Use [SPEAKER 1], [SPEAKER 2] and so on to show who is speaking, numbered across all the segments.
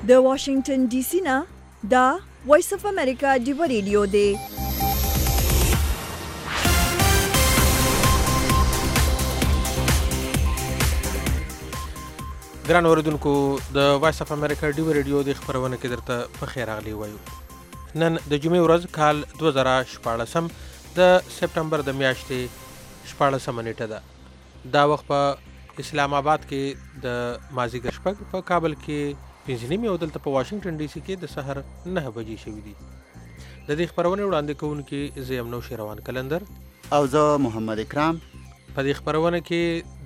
[SPEAKER 1] د واشنگټن ډي سي نه دا وایس اف امریکا ډیو ریډیو دی.
[SPEAKER 2] ګران اوریدونکو د وایس اف امریکا ډیو ریډیو د خبرونه کې درته په خیر راغلی وایو. نن د جمعې ورځ کال 2014 د سپټمبر د میاشتې 14 نیټه ده. دا وخت په اسلام آباد کې د مازیګر شپږ، په کابل کې 5 او دلته په واشنگټن ډي سي کې د سحر 9 بجې شوي دي. د دې خبرونه وړاندې کوونکي زه یم نوشي روان کلندر
[SPEAKER 3] او زه محمد اکرام.
[SPEAKER 2] په دې خبرونه کې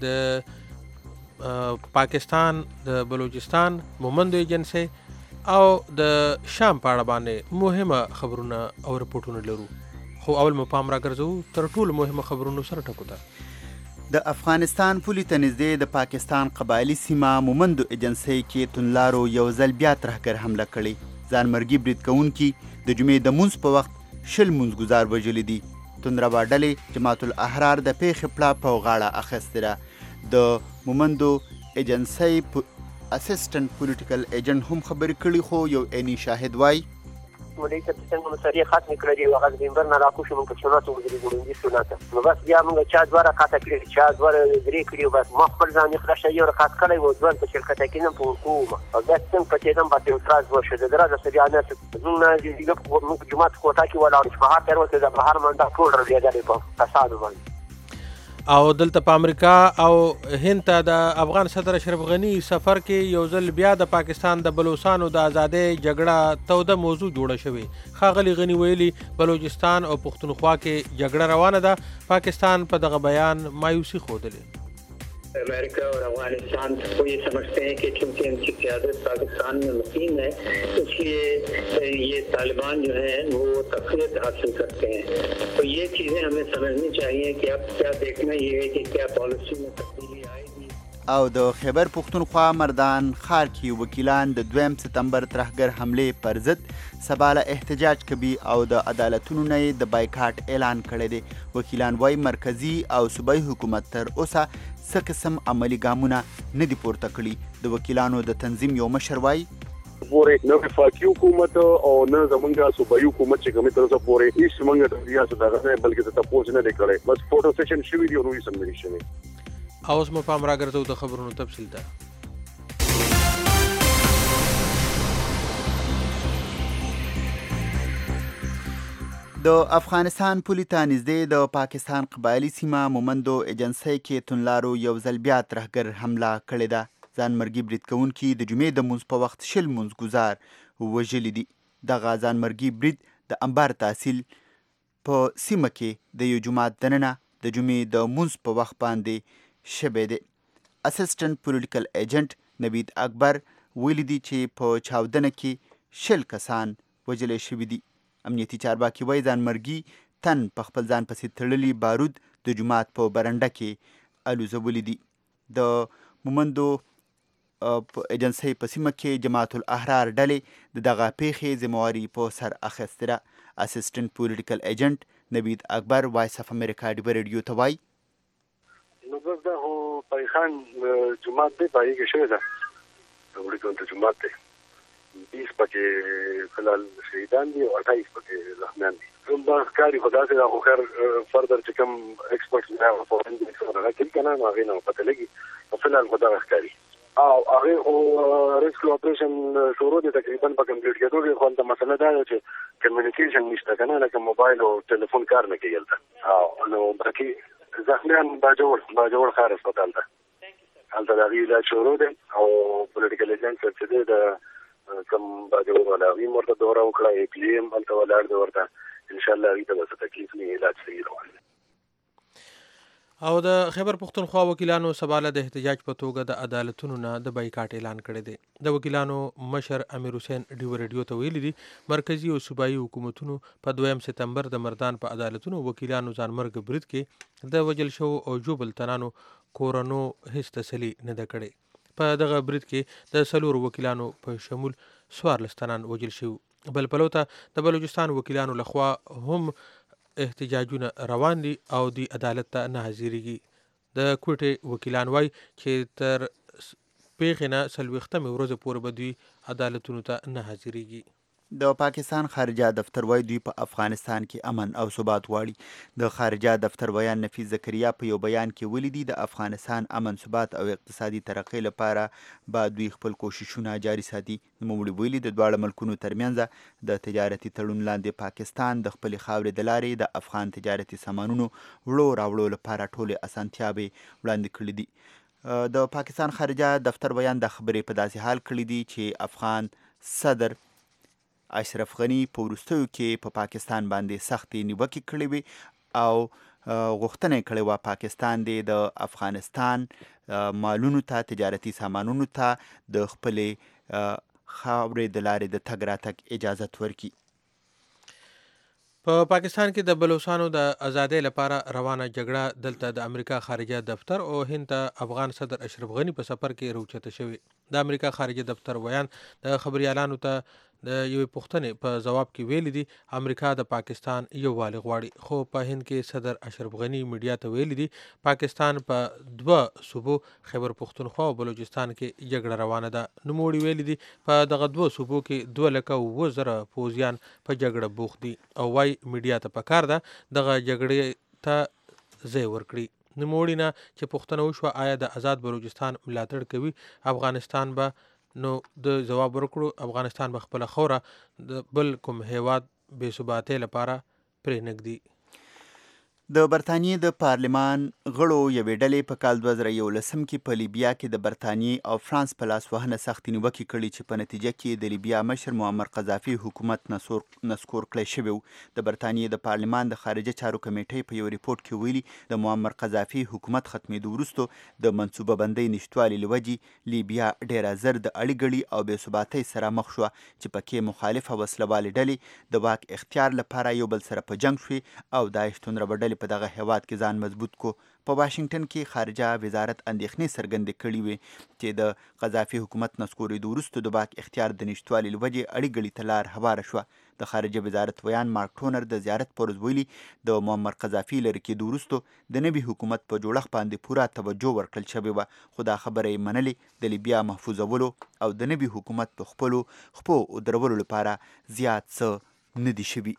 [SPEAKER 2] د پاکستان د بلوچستان مومندو ایجنسي او د شام په اړه باندې مهمه خبرونه او رپورټونه لرو. خو اول مو پام راګرځو تر ټولو مهمه خبرونو سره ټکو ته.
[SPEAKER 3] د افغانستان پولې ته نږدې د پاکستان قبایلي سیمه مومندو ایجنسۍ کې توندلارو یو ځل بیا ترهګر حمله کړې. ځانمرګي برید کوونکي د جمعې د مونځ په وخت 20 مونځګزار وژلي دي. توندربا ډلې جماعت الاحرار د پیښې پړه په غاړه اخیستې ده. د مومندو ایجنسۍ اسسټنټ پولیټیکل ایجنټ هم خبرې کړي، خو یو عیني شاهد وایي
[SPEAKER 4] مولوی صاحب څنګه مسریه ختم کړی دی هغه زمبر نه راکوشو موږ چوناتو وګړي ګورندې سنت نو بس بیا موږ چا دواره خاطه کړی چا دواره درې کړی بس ما خپل ځان خلاص یو خاط کړی و ځوان په شرکت کې نه په کومه او دا څنګه پته دم باندې تراز وشو د درازه سړي نه زموږ موږ جماعت کوټه کې ولاړ په هر تر وخت د بهر منډه ټول رلېدل په فساد باندې.
[SPEAKER 2] او دلته په امریکا او هند ته د افغان صدر اشرف غنی سفر کې یو ځل بیا د پاکستان د بلوچستانو د ازادۍ جګړه توده موضوع جوړه شوې. ښاغلي غنی ویلي بلوچستان او پښتونخوا کې جګړه روانه ده. پاکستان په دغه بیان مایوسی ښودلې.
[SPEAKER 5] امریکہ اور افغانستان کو یہ سمجھتے ہیں کہ چونکہ ان کی قیادت پاکستان میں مقیم ہے اس لیے یہ طالبان جو ہیں وہ تقویت حاصل کرتے ہیں. تو یہ چیزیں ہمیں سمجھنی چاہیے کہ اب کیا دیکھنا یہ ہے کہ کیا پالیسی میں تبدیلی آئے گی.
[SPEAKER 3] او د خیبر پښتونخوا مردان ښار کې وکیلان د 2 سپتمبر ترهګر حملې پر ضد سبا له احتجاج کوي او د عدالتونو نه د بایکاټ اعلان کړی دی. وکیلان وايي مرکزي او صوبایي حکومت تر اوسه څه قسم عملي ګامونه نه دي پورته کړي. د وکیلانو د تنظیم یو مشر وايي
[SPEAKER 6] پورې نه وفاقي حکومت او نه زمونږ صوبایي حکومت چې کومه تر اوسه پورې هیڅ زمونږ د ریاست دغه نه بلکې د تاسو نه لیکلې بس فوټو سیشن شوی دی او نو یې سمري شوی.
[SPEAKER 2] اوس مو پام راګرځو د خبرونو تفصیل ته.
[SPEAKER 3] د افغانستان پولې ته نږدې د پاکستان قبایلي سیمه مومندو ایجنسۍ کې توندلارو یو ځل بیا ترهګر حمله کړې ده. ځانمرګي برید کوونکي د جمعې د مونځ په وخت 20 مونځګزار وژلي دي. دغه ځانمرګي برید د انبار تحصیل په سیمه کې د یو جومات دننه د جمعې د مونځ په وخت باندې شوی دی. اسسټنټ پولیټیکل ایجنټ نوید اکبر ویلي دي چې په چاودنه کې 20 کسان وژل شوي دي. امنیتي چارواکي وایي ځانمرګي تن په خپل ځان پسې تړلي بارود د جومات په برنډه کې الوزولي دي. د مومندو ایجنسۍ په سیمه کې جماعت الاحرار ډلې د دغه پیښې ذمهواري په سر اخیستې ده. اسسټنټ پولیټیکل ایجنټ نوید اکبر وایس اف امریکا ډیو ریډیو ته وایي
[SPEAKER 6] نو بس دا خو پایخان جومات دی پای کې شوی ده وړي کوم جومات دی 20 پکې فلال شهیدان دي او 28 پکې زخمیان دي. زموږ ښکاري خدا سره خو خیر فردر چې کوم ایکسپرټس نه فورنزیک سره راکړي کنه نو هغه نه پته لګي فلال خدا ښکاري او هغه او ریسکیو اپریشن شروع دي تقریبا په کمپلیټ کېدو خو د مسله دا چې کمیونیکیشن نشته کنه لکه موبایل او ټلیفون کار نه کوي دلته او نو باقي زخمیان باجوړ خار هسپتال ته هلته د علاج شروع دي او پولیټیکل ایجنټ چې دی د کم باجوړ ولا وی مرته دوره وکړه کلیم هلته ولاړ دی ورته ان شاء الله هغه ته څه تکلیف نه علاج صحیح روان.
[SPEAKER 2] او د خیبر پښتونخوا وکیلانو سباله د احتجاج په توګه د عدالتونو نه د بایکاټ اعلان کړی دی. د وکیلانو مشر امیر حسین ډیو ریډیو ته ویلي دي مرکزي او صوبایي حکومتونو په 2 سپتمبر د مردان په عدالتونو وکیلانو ځانمرګ برید کې د وجل شو او جوبل تنانو کورونو هیڅ تسلی نه ده کړې. په دغه برید کې د 4 وکیلانو په شمول 14 تنان وجل شو. بل پلوته د بلوچستان وکیلانو لخوا هم احتجاجونه روان دي او د عدالت ته نه حاضرېږي. د کوټې وکیلان وایي چې تر پیښې نه 40 ورځې پورې به دوی عدالتونو ته نه حاضرېږي.
[SPEAKER 3] د پاکستان خارجه دفتر وایي دوی په افغانستان کې امن او ثبات غواړي. د خارجه دفتر ویان نفیس زکریا په یو بیان کې ولیدي د افغانستان امن ثبات او اقتصادي ترقۍ لپاره به دوی خپل کوششونه جاري ساتي. نوموړي ویلي د دواړه ملکونو ترمنځ د تجارتي تړون لاندې پاکستان د خپلې خاورې د لارې د افغان تجارتي سامانونو وړو راوړو لپاره ټولې اسانتیاوې وړاندې کړي دي. د پاکستان خارجه دفتر ویان د خبرې په داسې حال کړي دي چې افغان صدر اشرف غني په وروستیو کې په پاکستان باندې سختې نیوکې کړې وې او غوښتنه یې کړې وه پاکستان دې د افغانستان مالونو ته تجارتي سامانونو ته د خپلې خاورې د لارې د تګ راتګ اجازت ورکړي.
[SPEAKER 2] په پاکستان کې د بلوچستانو د ازادۍ لپاره روانه جګړه دلته د امریکا خارجه دفتر او هند ته افغان صدر اشرف غني په سفر کې روچته شوی. د امریکا خارجه دفتر ویان د خبريالانو ته د یوې پوښتنې په جواب کې ویلي دي امریکا د پاکستان یووالی غواړي، خو په هند کې صدر اشرف غني میډیا ته ویلي دي پاکستان په 2 صوبو خیبر پختونخوا او بلوچستان کې جګړه روانه ده. نوموړي ویلي دي په دغه 2 صوبو کې 2,07,000 پوځیان په جګړه بوخت دي او وايي میډیا ته پکار ده دغه جګړې ته ځای ورکړي. نوموړي نه چې پوښتنه وشوه آیا د آزاد بلوچستان ملاتړ کوي افغانستان به، نو د جواب ورکړو افغانستان به خپله خوره د بل کوم هیواد بې ثباتۍ لپاره پرې نږدي.
[SPEAKER 3] د برطانیې د پارلمان غړو یوې ډلې په کال 2011 کې په لیبیا کې د برطانیې او فرانس په لاس وهنه سختې نیوکې کړي چې په نتیجه کې د لیبیا مشر معمر قذافي حکومت نسکور کړی شوی و. د برطانیې د پارلمان د خارجه چارو کمیټې په یو ریپورت کې ویلي د معمر قذافي حکومت ختمېدو وروسته د منصوبه بندۍ نشتوالي له وجې لیبیا ډېره زر د اړیګړي او بې ثباتۍ سره مخ شوه چې پکې مخالفه وسلوالې ډلې د واک اختیار لپاره یو بل سره په جنګ شوې او د شتون ربړ په دغه هیواد کې ځان مضبوط کو. په واشنگټن کې خارجه وزارت اندېښنې څرګندې کړې وې چې د قذافي حکومت نسکورېدو وروسته د واک اختیار د نشتوالي له وجې اړیګړي ته لار هواره شوه. د خارجه وزارت ویان مارک ټونر د زیارت پر ورځ ویلي د معمر قذافي لرې کېدو وروسته د نوي حکومت په جوړښت باندې پوره توجه ورکړل شوې وه، خو دا خبره یې منلې د لیبیا محفوظولو او د نوي حکومت په خپلو خپو درولو لپاره زیات څه نه دي شوي.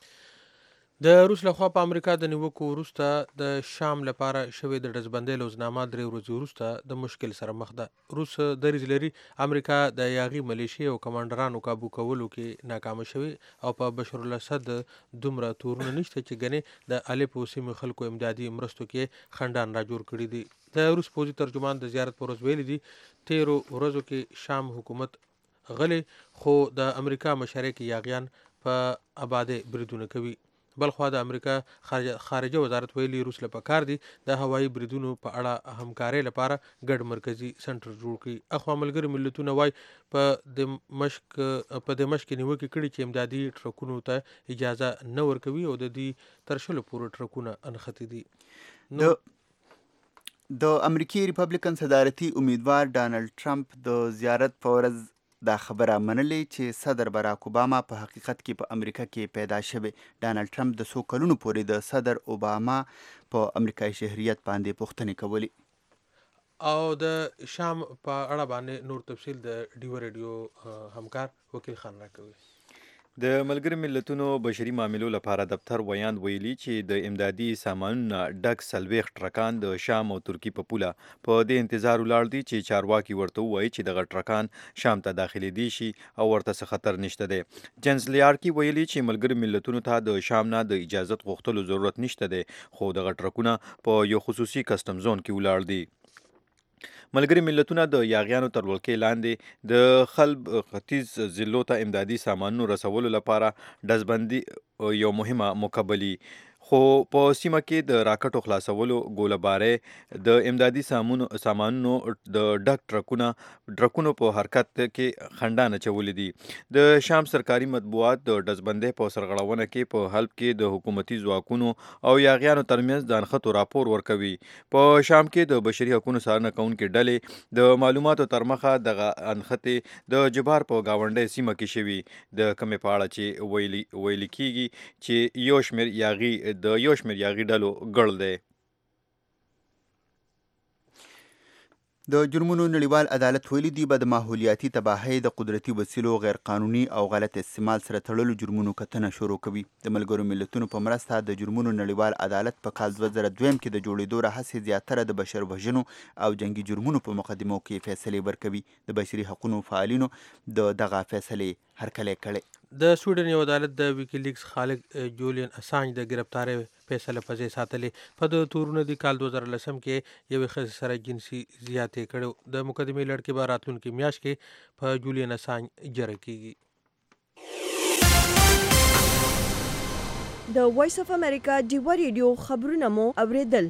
[SPEAKER 2] د روس لخوا په امریکا د نیوکو وروسته د شام لپاره شوې د ډزبندۍ لوزنامه 3 ورځې وروسته د مشکل سره مخ ده. روس دریځ لري امریکا د یاغي ملیشې او کمانډرانو کابو کولو کې ناکامه شوې او په بشار الاسد دومره تورونه نشته چې ګنې د الیپو سیمې خلکو امدادي مرستو کې خنډان را جوړ کړي دي. د روس پوځي ترجمان د زیارت پر ورځ ویلي دي 13 ورځو کې شام حکومت غلی خو د امریکا مشرک یاغیان په آباده بریدونه کوي. بلخوا د امریکا خارجه وزارت ویلي روس له پکار دي د هوایي بریدونو په اړه همکارۍ لپاره ګډ مرکزی سنټر جوړ کړي. اخوا ملګري ملتونه وایي په دمشق نیوکې کړي چې امدادي ټرکونو ته اجازه نه ورکوي او د دې تر 100 پورې ټرکونه انښتي دي.
[SPEAKER 3] د امریکای ریپبلیکن صدارتي امیدوار ډانلډ ټرمپ د زیارت په ورځ دا خبره منلې چې صدر باراک اوباما په حقیقت کې په امریکا کې پیدا شوی. ډانلډ ټرمپ د 100 کلونو پورې د صدر اوباما په امریکایي شهریت باندې پوښتنې کولې.
[SPEAKER 2] او د شام په اړه باندې نور تفصیل د ډیو ریډیو همکار وکیل خان راکوي.
[SPEAKER 7] د ملګري ملتونو بشري معاملو لپاره دفتر ویاند ویلي چې د امدادي سامانونو ډک 40 ټرکان د شام او ترکی په پوله په دې انتظار ولاړ دي چې چارواکي ورته وایي چې دغه ټرکان شام ته داخلي دي شي او ورته څه خطر نشته دی. جنس لیارکي ویلي چې ملګري ملتونو ته د شام نه د اجازت غوښتلو ضرورت نشته دی، خو دغه ټرکونه په یو خصوصي کسټم زون کې ولاړ دي. ملګري ملتونه د یاغیانو تر ولکې لاندې د خلب ختیځ ضلعو ته امدادي سامانونو رسولو لپاره ډزبندي یو مهمه مقبلي، خو په سیمه کې د راکټو خلاصولو ګوله‌بارۍ د امدادي سامانونو د ډک ټرکونو په حرکت کې خنډان اچولي دي. د شام سرکاري مطبوعات د ډزبندۍ په سرغړونه کې په حلب کې د حکومتي ځواکونو او یاغیانو ترمنځ د انښتو راپور ورکوي. په شام کې د بشري حقوقو څارنه کوونکې ډلې د معلوماتو تر مخه دغه انښتې د جبار په گاونډۍ سیمه کې شوي، د کومې په اړه چې ویل کېږي چې یو شمېر یاغي ډلو ګړ دی.
[SPEAKER 3] د جرمونو نړیوال عدالت ویلي دی به د ماحولیاتي تباهۍ د قدرتي وسیلو غیر قانوني او غلط استعمال سره تړلو جرمونو کتنه شروع کوي. د ملګرو ملتونو په مرسته د جرمونو نړیوال عدالت په کال 2002 کې د جوړېدو راهیسې زیاتره د بشر وژنو او جنگي جرمونو په مقدمو کې فیصلې ورکوي. د بشري حقوقو فعالینو دغه فیصلې هرکلی کړی.
[SPEAKER 2] د سویډن یو عدالت د ویکیلیکس خالق جولین اسانج د گرفتارۍ فیصله په ځای ساتلې. په د تورونه د کال 2010 کې یوې ښځې سره جنسي زیاتې کړو. د مقدمې لړکې به راتلونکې میاشت کې په جولین اسانج جره کیږي.
[SPEAKER 1] د وایس اف امریکا ډیوه ریډیو خبرونه مو اوریدل.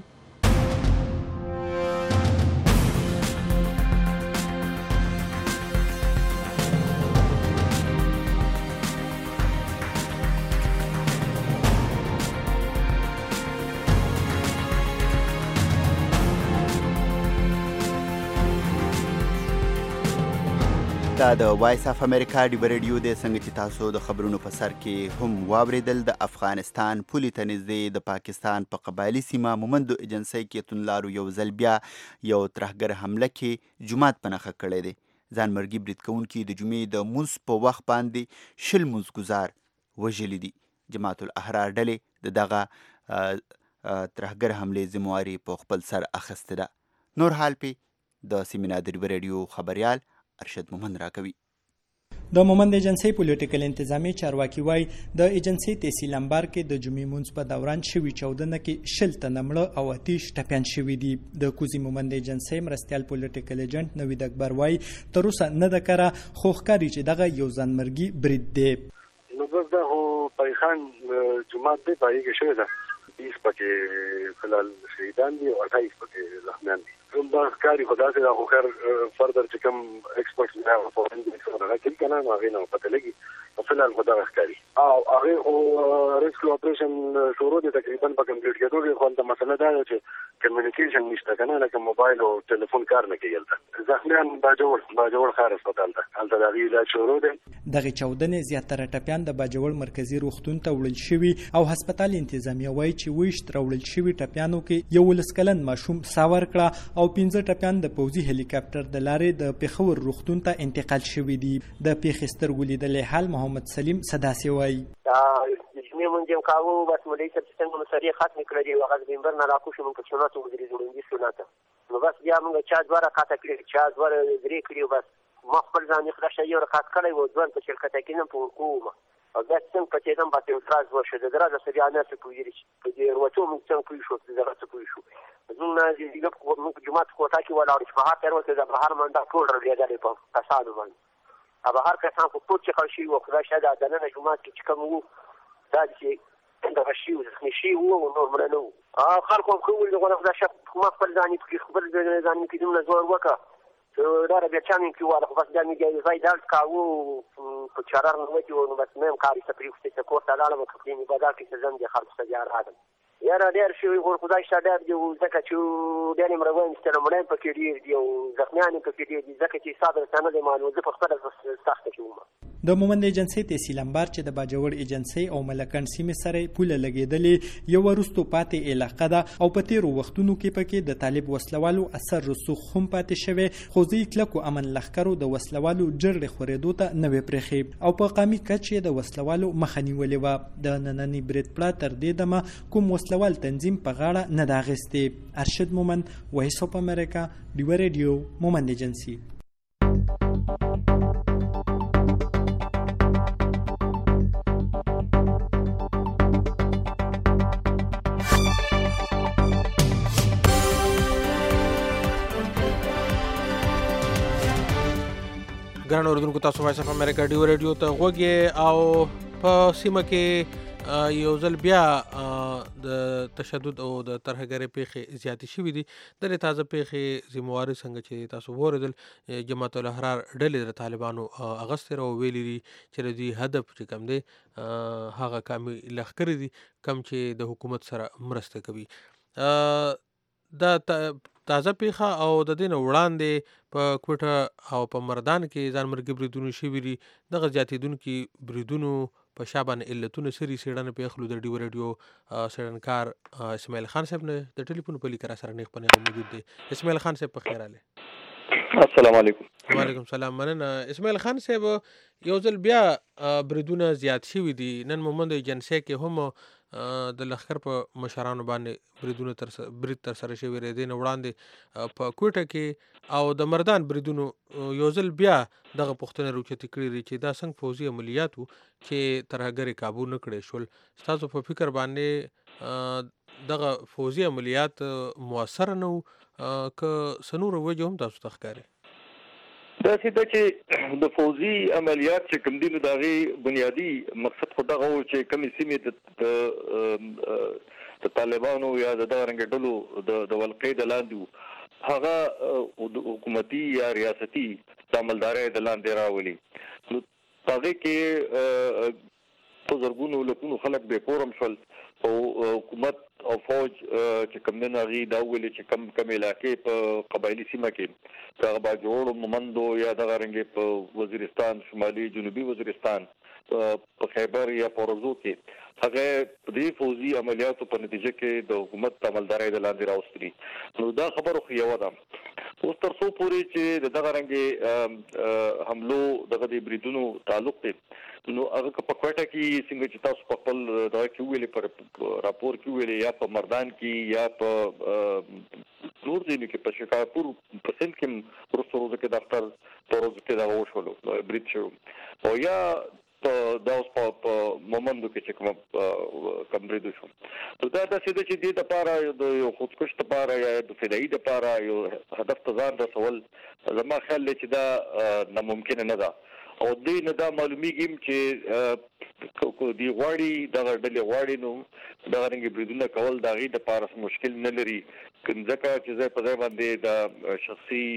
[SPEAKER 3] دا د وایس اف امریکا ډیوه ریډیو دی. څنګه چې تاسو د خبرونو په سر کې هم واوریدل، د افغانستان پولې ته نږدې د پاکستان په قبایلي سیمه مومندو ایجنسۍ کې توندلارو یو ځل بیا یو ترهګر حمله کې جومات په نښه کړی دی. ځانمرګي برید کوونکي د جمعې د مونځ په وخت باندې 10 مونځګزار وژلي دي. جماعت الاحرار ډلې د دغه ترهګر حملې ذمهواري په خپل سر اخیستې ده. نور حال پې د سیمه د ډیوه ریډیو خبریال ارشد مومند راکوي.
[SPEAKER 8] د مومند ایجنسۍ پولیټیکل انتظامی چارواکي وایي د ایجنسۍ تحصیل انبار کې د جمعې مونځ په دوران شوي چاودنه کې 10 تنه مړه او 30 ټپیان شوي دي. د کوزي مومند ایجنسۍ مرستیال پولیټیکل ایجنټ نوید اکبر وایي تر اوسه نه ده کره خو ښکاري چې دغه یو ځانمرګي برید دی.
[SPEAKER 6] نو بس دا خو پایخان جومات دی، پای کې شوی ده 20 پکې فلال شهیدان دي او 28 پکې زخمیان دي. بس کاری خدا سے خو خیر فردر چې کوم ایکسپرټس نه او فورنزیک سره راځي کنه نو هغه نه پته لګي په فلال خدا راځي او هغه او ریسکیو اپریشن شروع دي تقریبا په کمپلیټ کېدو خو د مسله دا چې کمیونیکیشن نشته کنه لکه موبایل او ټلیفون کار نه کوي. زخمیان باجوړ خار هسپتال ته هلته د علاج شروع دي.
[SPEAKER 8] دغه چاودنې زیاتره ټپیان د باجوړ مرکزی روغتون ته وړل شوي او هسپتال انتظامیه وایي چې ویشت راوړل شوي ټپیانو کې 11 کلن ماشوم ساور کړه او 15 ټپیان د پوځي هلیکاپټر د لارې د پیښور روغتون ته انتقال شوي دي. د پیښې سترګو لیدلی حال محمد سلیم سداسي وایي
[SPEAKER 4] جمعې مونځ هم کاوه بس مولوي صاحب چې څنګه مسرې ختمې کړې دي هغه د منبر نه راکوشو مونږ په سنتو وګړي جوړوندي سنت نو بس بیا مونږ چا دوه رکعته کړي چا دوه درې کړي بس ما خپل ځان یې خلاص یو رکعت کړی و ځوان په شرکت کې نه په کومه او دا څنګه په دې دم باندې اعتراض وشو د درازه سړي نه څه کوي چې په دې ورته مونږ څنګه کوي شو د درازه کوي شو زموږ نه دې مونږ جمعه کوټه کې ولاړ چې په هر تر وته د بهر منډه ټول رلېدل په فساد باندې ابا هر کسان په پوت چې خلشي او خدای شاده د نن جمعه کې کوم وو دا چې دا شي زخمي شي وو نور مړ نه وو خلکو خو ول دغه خدای شپ ما خپل ځان کې خپل ځان کې دومره زور وکړه دا بیا چانین کې واله خو بس دا میږي زای دال کاوه په چارار نه وتی نو بس مې کاری سپریو چې کوټه لاله مکه په بازار کې ځم دي خلک څه جار راځم یاره ډېر شوی ور خدای شاده دی ځکه چې ډېر مروان ستنه مړ په کې دی او زخمیان په کې دی ځکه چې صادره سند دی معلومه ده په خپل سخت کې
[SPEAKER 8] د مومند ایجنسۍ تحصیل انبار چې د باجوړ ایجنسۍ او ملکن سیمې سره پوله لګېدلې یو وروستو پاتې علاقه ده او په تیرو وختونو کې پکې د طالب وسلوالو اثر رسوخ هم پاتې شوی خو ځینې کلکو امن لښکرو د وسلوالو جرړې خورېدو ته نه وې پرېښې او په قامي کچ د وسلوالو مخه نیولې وه. د ننني برید پړه تر دې دمه کوم وسلوال تنظیم په غاړه نه ده اخیستې. ارشد مومند، وایس اف امریکا، ډیوه ریډیو، مومند ایجنسي.
[SPEAKER 2] ګران اوریدونکو تاسو وایس اف امریکا ډیوه ریډیو ته غوږی او په سیمه کې یو ځل بیا د تشدد او د ترهګرۍ پیښې زیاتې شوي دي. د تازه پیښې ذمهواري څنګه چې تاسو واورېدل جماعت الاحرار ډلې د طالبانو اغوستې را ویلي دي چې د دوی هدف چې کوم دی هغه قامي لښکرې دي کوم چې د حکومت سره مرسته کوي. دا تازه پیښه او د دې نه وړاندې په کوټه او په مردان کې ځانمرګي بریدونه شوي دي. دغه زیاتېدونکي بریدونو په شا باندې علتونه سري څېړنه په اخلو د ډیوه ریډیو څېړنکار اسماعیل خان صاحب نه د ټلیفون په لیکه را سره نیغ په نیغه موجود دی. اسماعیل خان صاحب په خیر راغلی.
[SPEAKER 9] السلام علیکم.
[SPEAKER 2] وعلیکم سلام. مننه. اسماعیل خان صاحب یو ځل بیا بریدونه زیات شوي دي. نن مومند ایجنسۍ کې هم د لښکر په مشرانو باندې برید ترسره شوی دی. دې نه وړاندې په کوټه کې او د مردان بریدونو یو ځل بیا دغه پوښتنه راوچتې کړې دي چې دا څنګه پوځي عملیات وو چې ترهګرې کابو نه کړی شول. ستاسو په فکر باندې دغه پوځي عملیات مؤثر نه وو که څه نورو وجې هم تاسو ته ښکاري؟
[SPEAKER 9] داسې ده چې د فوزي عملیات چې کوم دي نو د هغې بنیادي مقصد خو دغه و چې کومې سیمې د طالبانو یا د دغه رنګه ډلو د ولقې د لاندې وو هغه حکومتي یا ریاستي د عملدارۍ د لاندې راولي. نو هغې کې په زرګونو لکونو خلک بې کورم شول او حکومت او فوج چې کوم نه هغې دا وویلې چې کم علاقې په قبایلي سیمه کې که هغه باجوړو مومندو یا دغه رنګې په وزیرستان شمالي جنوبي وزیرستان په خیبر یا پورزو کې هغه په دې فوزي عملیاتو په نتیجه کې د حکومت عملدارۍ د لاندې راوستلي. نو دا خبره خو یوه ده. اوس تر څو پورې چې د دغه رنګې حملو دغه د بریدونو تعلق دی نو هغه په کوټه کې څنګه چې تاسو په خپل دغه کې ویلې پر راپور کې ویلې یا په مردان کې یا په نور ځینو کې په شکارپور په سند کې وروسته ورځو کې دفتر په ورځو کې دغه وشولو برید شو او یا دا اوس په مومندو کې چې کوم برید وشو. نو دا داسې ده چې دې دپاره د یو خودکش دپاره یا د فدایي دپاره یو هدف ته ځان رسول زما خیال دی چې دا ناممکنه نه ده او دې نه دا معلومیږي چې دی غواړي دغه ډلې غواړي نو دغه رنګې بریدونه کول د هغې دپاره مشکل نه لري ځکه چې ځای په ځای باندې د شخصي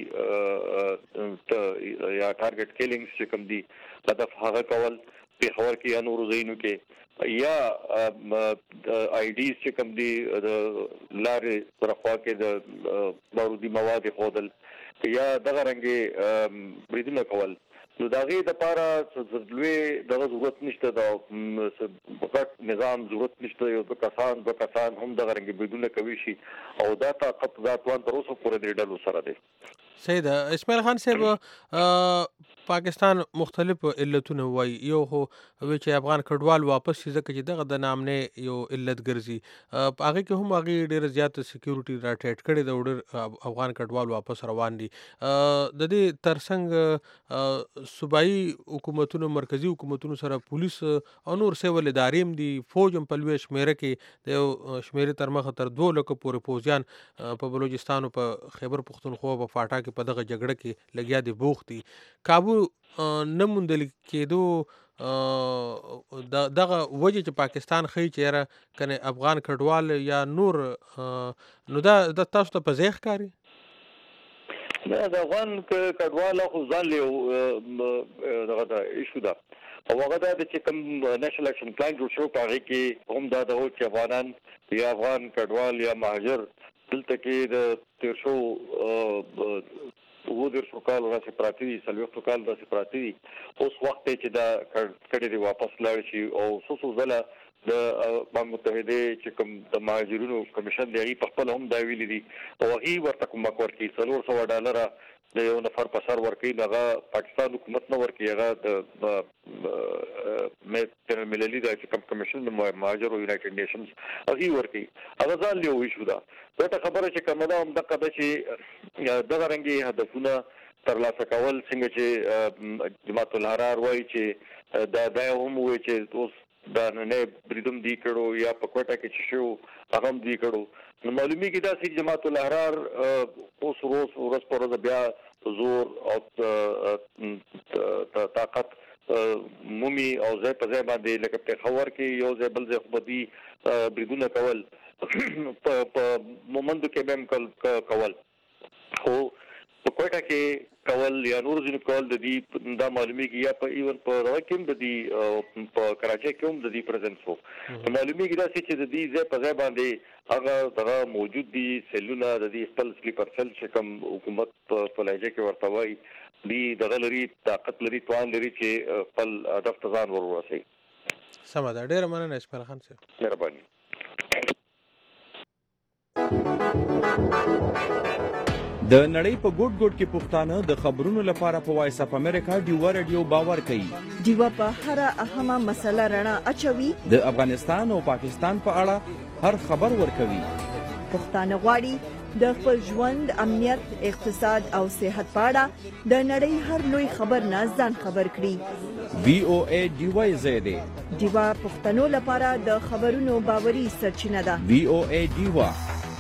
[SPEAKER 9] یا ټارګټ کیلینګز چې کوم دي هدف هغه کول پېښور کې یا نورو ځایونو کې یا آی ډیز چې کوم دي د لارې پر خوا کې د بارودي مواد ښودل یا دغه رنګې بریدونه کول نو د هغې دپاره لوی دغه ضرورت نشته د غټ نظام ضرورت نشته. یو دوه کسان هم دغه رنګې بریدونه کوي شي او دا طاقت دا توان تر اوسه پورې د ډلو سره دی.
[SPEAKER 2] صحیح ده. اسماعیل خان صاحب پاکستان مختلف علتونه وایي. یو خو وی چې افغان کډوال واپس شي ځکه چې دغه د نامنې یو علت ګرځي. په هغې کې هم هغې ډېره زیاته سکیورټي راټیټ کړې ده او ډېر افغان کډوال واپس روان دي. د دې ترڅنګ صوبایي حکومتونو مرکزي حکومتونو سره پولیس او نور سیول ادارې هم دي. فوج هم په لویه شمېره کې د یو شمېرې تر مخه تر 2 لکو پورې پوځیان په بلوچستان او په خیبر پښتونخوا په فاټا کې په دغه جګړه کې لګیا دي بوخت دي. کابو نه موندل کېدو دغه وجه چې پاکستان ښیي چې یاره کنه افغان کډوال یا نور نو دا تاسو ته په ځای ښکاري؟
[SPEAKER 9] نه د افغان کډوال خو ځان له دغه د ایشو ده او هغه دا چې کوم نیشنل اکشن پلان جوړ شو په هغې کې هم دا ده چې افغانان یا افغان کډوال یا مهاجر دلته کې د تېر شو 30 کالو راسې پراته دي 40 کالو راسې پراته دي. اوس وخت دی چې دا کډې دې واپس لاړ شي او څو ځله د بانک متحدې چې کوم د مهاجرینو کمیشن دی هغې په خپله هم دا ویلي دي او هغې ورته کومک ورکوي $400 د یو نفر په سر ورکوي. هغه پاکستان حکومت نه ورکوي، هغه د بین المللي د چې کوم کمیشن د مهاجرو یونایټډ نیشنز هغې ورکوي. هغه ځان له یو ایشو ده. ګټه خبره چې کومه ده همدغه ده چې دغه رنګې هدفونه ترلاسه کول څنګه چې جماعت الحرار وایي چې دا هم وایي چې اوس دا نننی بریدم دی کړو یا په کوټه کې چې شو هغه هم دی کړو. نو معلومیږي داسې جماعت الحرار اوس ورځ په ورځ بیا زور او طاقت مومي او ځای په ځای باندې لکه پېښور کې یو ځای بل ځای خو به دي بریدونه کول په مومندو کې به هم کول خو په کوټه کې کول یا نور ځینې کول د دې دا معلومیږي یا په ایون په هغه کې هم د دې په کراچۍ کې هم د دې پرزنس وو. معلومیږي داسې چې د دې ځای په ځای باندې هغه دغه موجود دي سیلونه د دې خپل سلیپر سیل چې کوم حکومت په لهجه کې ورته وایي دي دغه لري طاقت لري توان لري چې خپل هدف ته ځان ور ورسوي.
[SPEAKER 2] سمه ده. ډېره مننه اسماعیل خان صاحب.
[SPEAKER 9] مهرباني.
[SPEAKER 10] د نړۍ په ګوټ ګوټ کې پښتانه د خبرونو لپاره په وایس اف امریکا ډیوا رادیو باور کوي.
[SPEAKER 1] ډیوا په هر اهمه مسله رڼا اچوي.
[SPEAKER 10] د افغانستان او پاکستان په اړه هر خبر ورکوي.
[SPEAKER 1] پښتانه غواړي د خپل ژوند، امنیت، اقتصاد او صحت په اړه د نړۍ هر لوی خبر نه ځان خبر کړي.
[SPEAKER 10] VOA ډیوا زیاده
[SPEAKER 1] ډیوا پښتنو لپاره د خبرونو باوري سرچینه ده.
[SPEAKER 10] VOA ډیوا.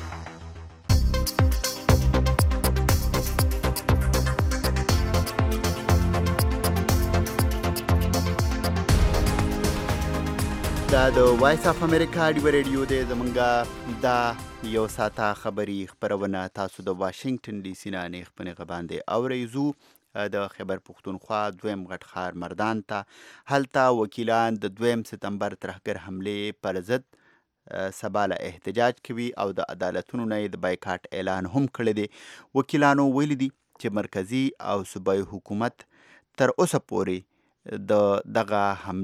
[SPEAKER 3] دا د وایس اف امریکا ډیوا ریډیو دی. زمونږه دا یو ساعته خبري خبرونه تاسو د واشنگټن ډي سي نه نیغ په نیغه باندې اورئ. د خیبر پښتونخوا دویم غټ ښار مردان ته هلته وکیلان د 2 سپتمبر ترهګر حملې پر ضد سبا له احتجاج کوي او د عدالتونو نه د بایکاټ اعلان هم کړی دی. وکیلانو ویلي دي چې مرکزي او صوبایي حکومت تر اوسه پورې دغه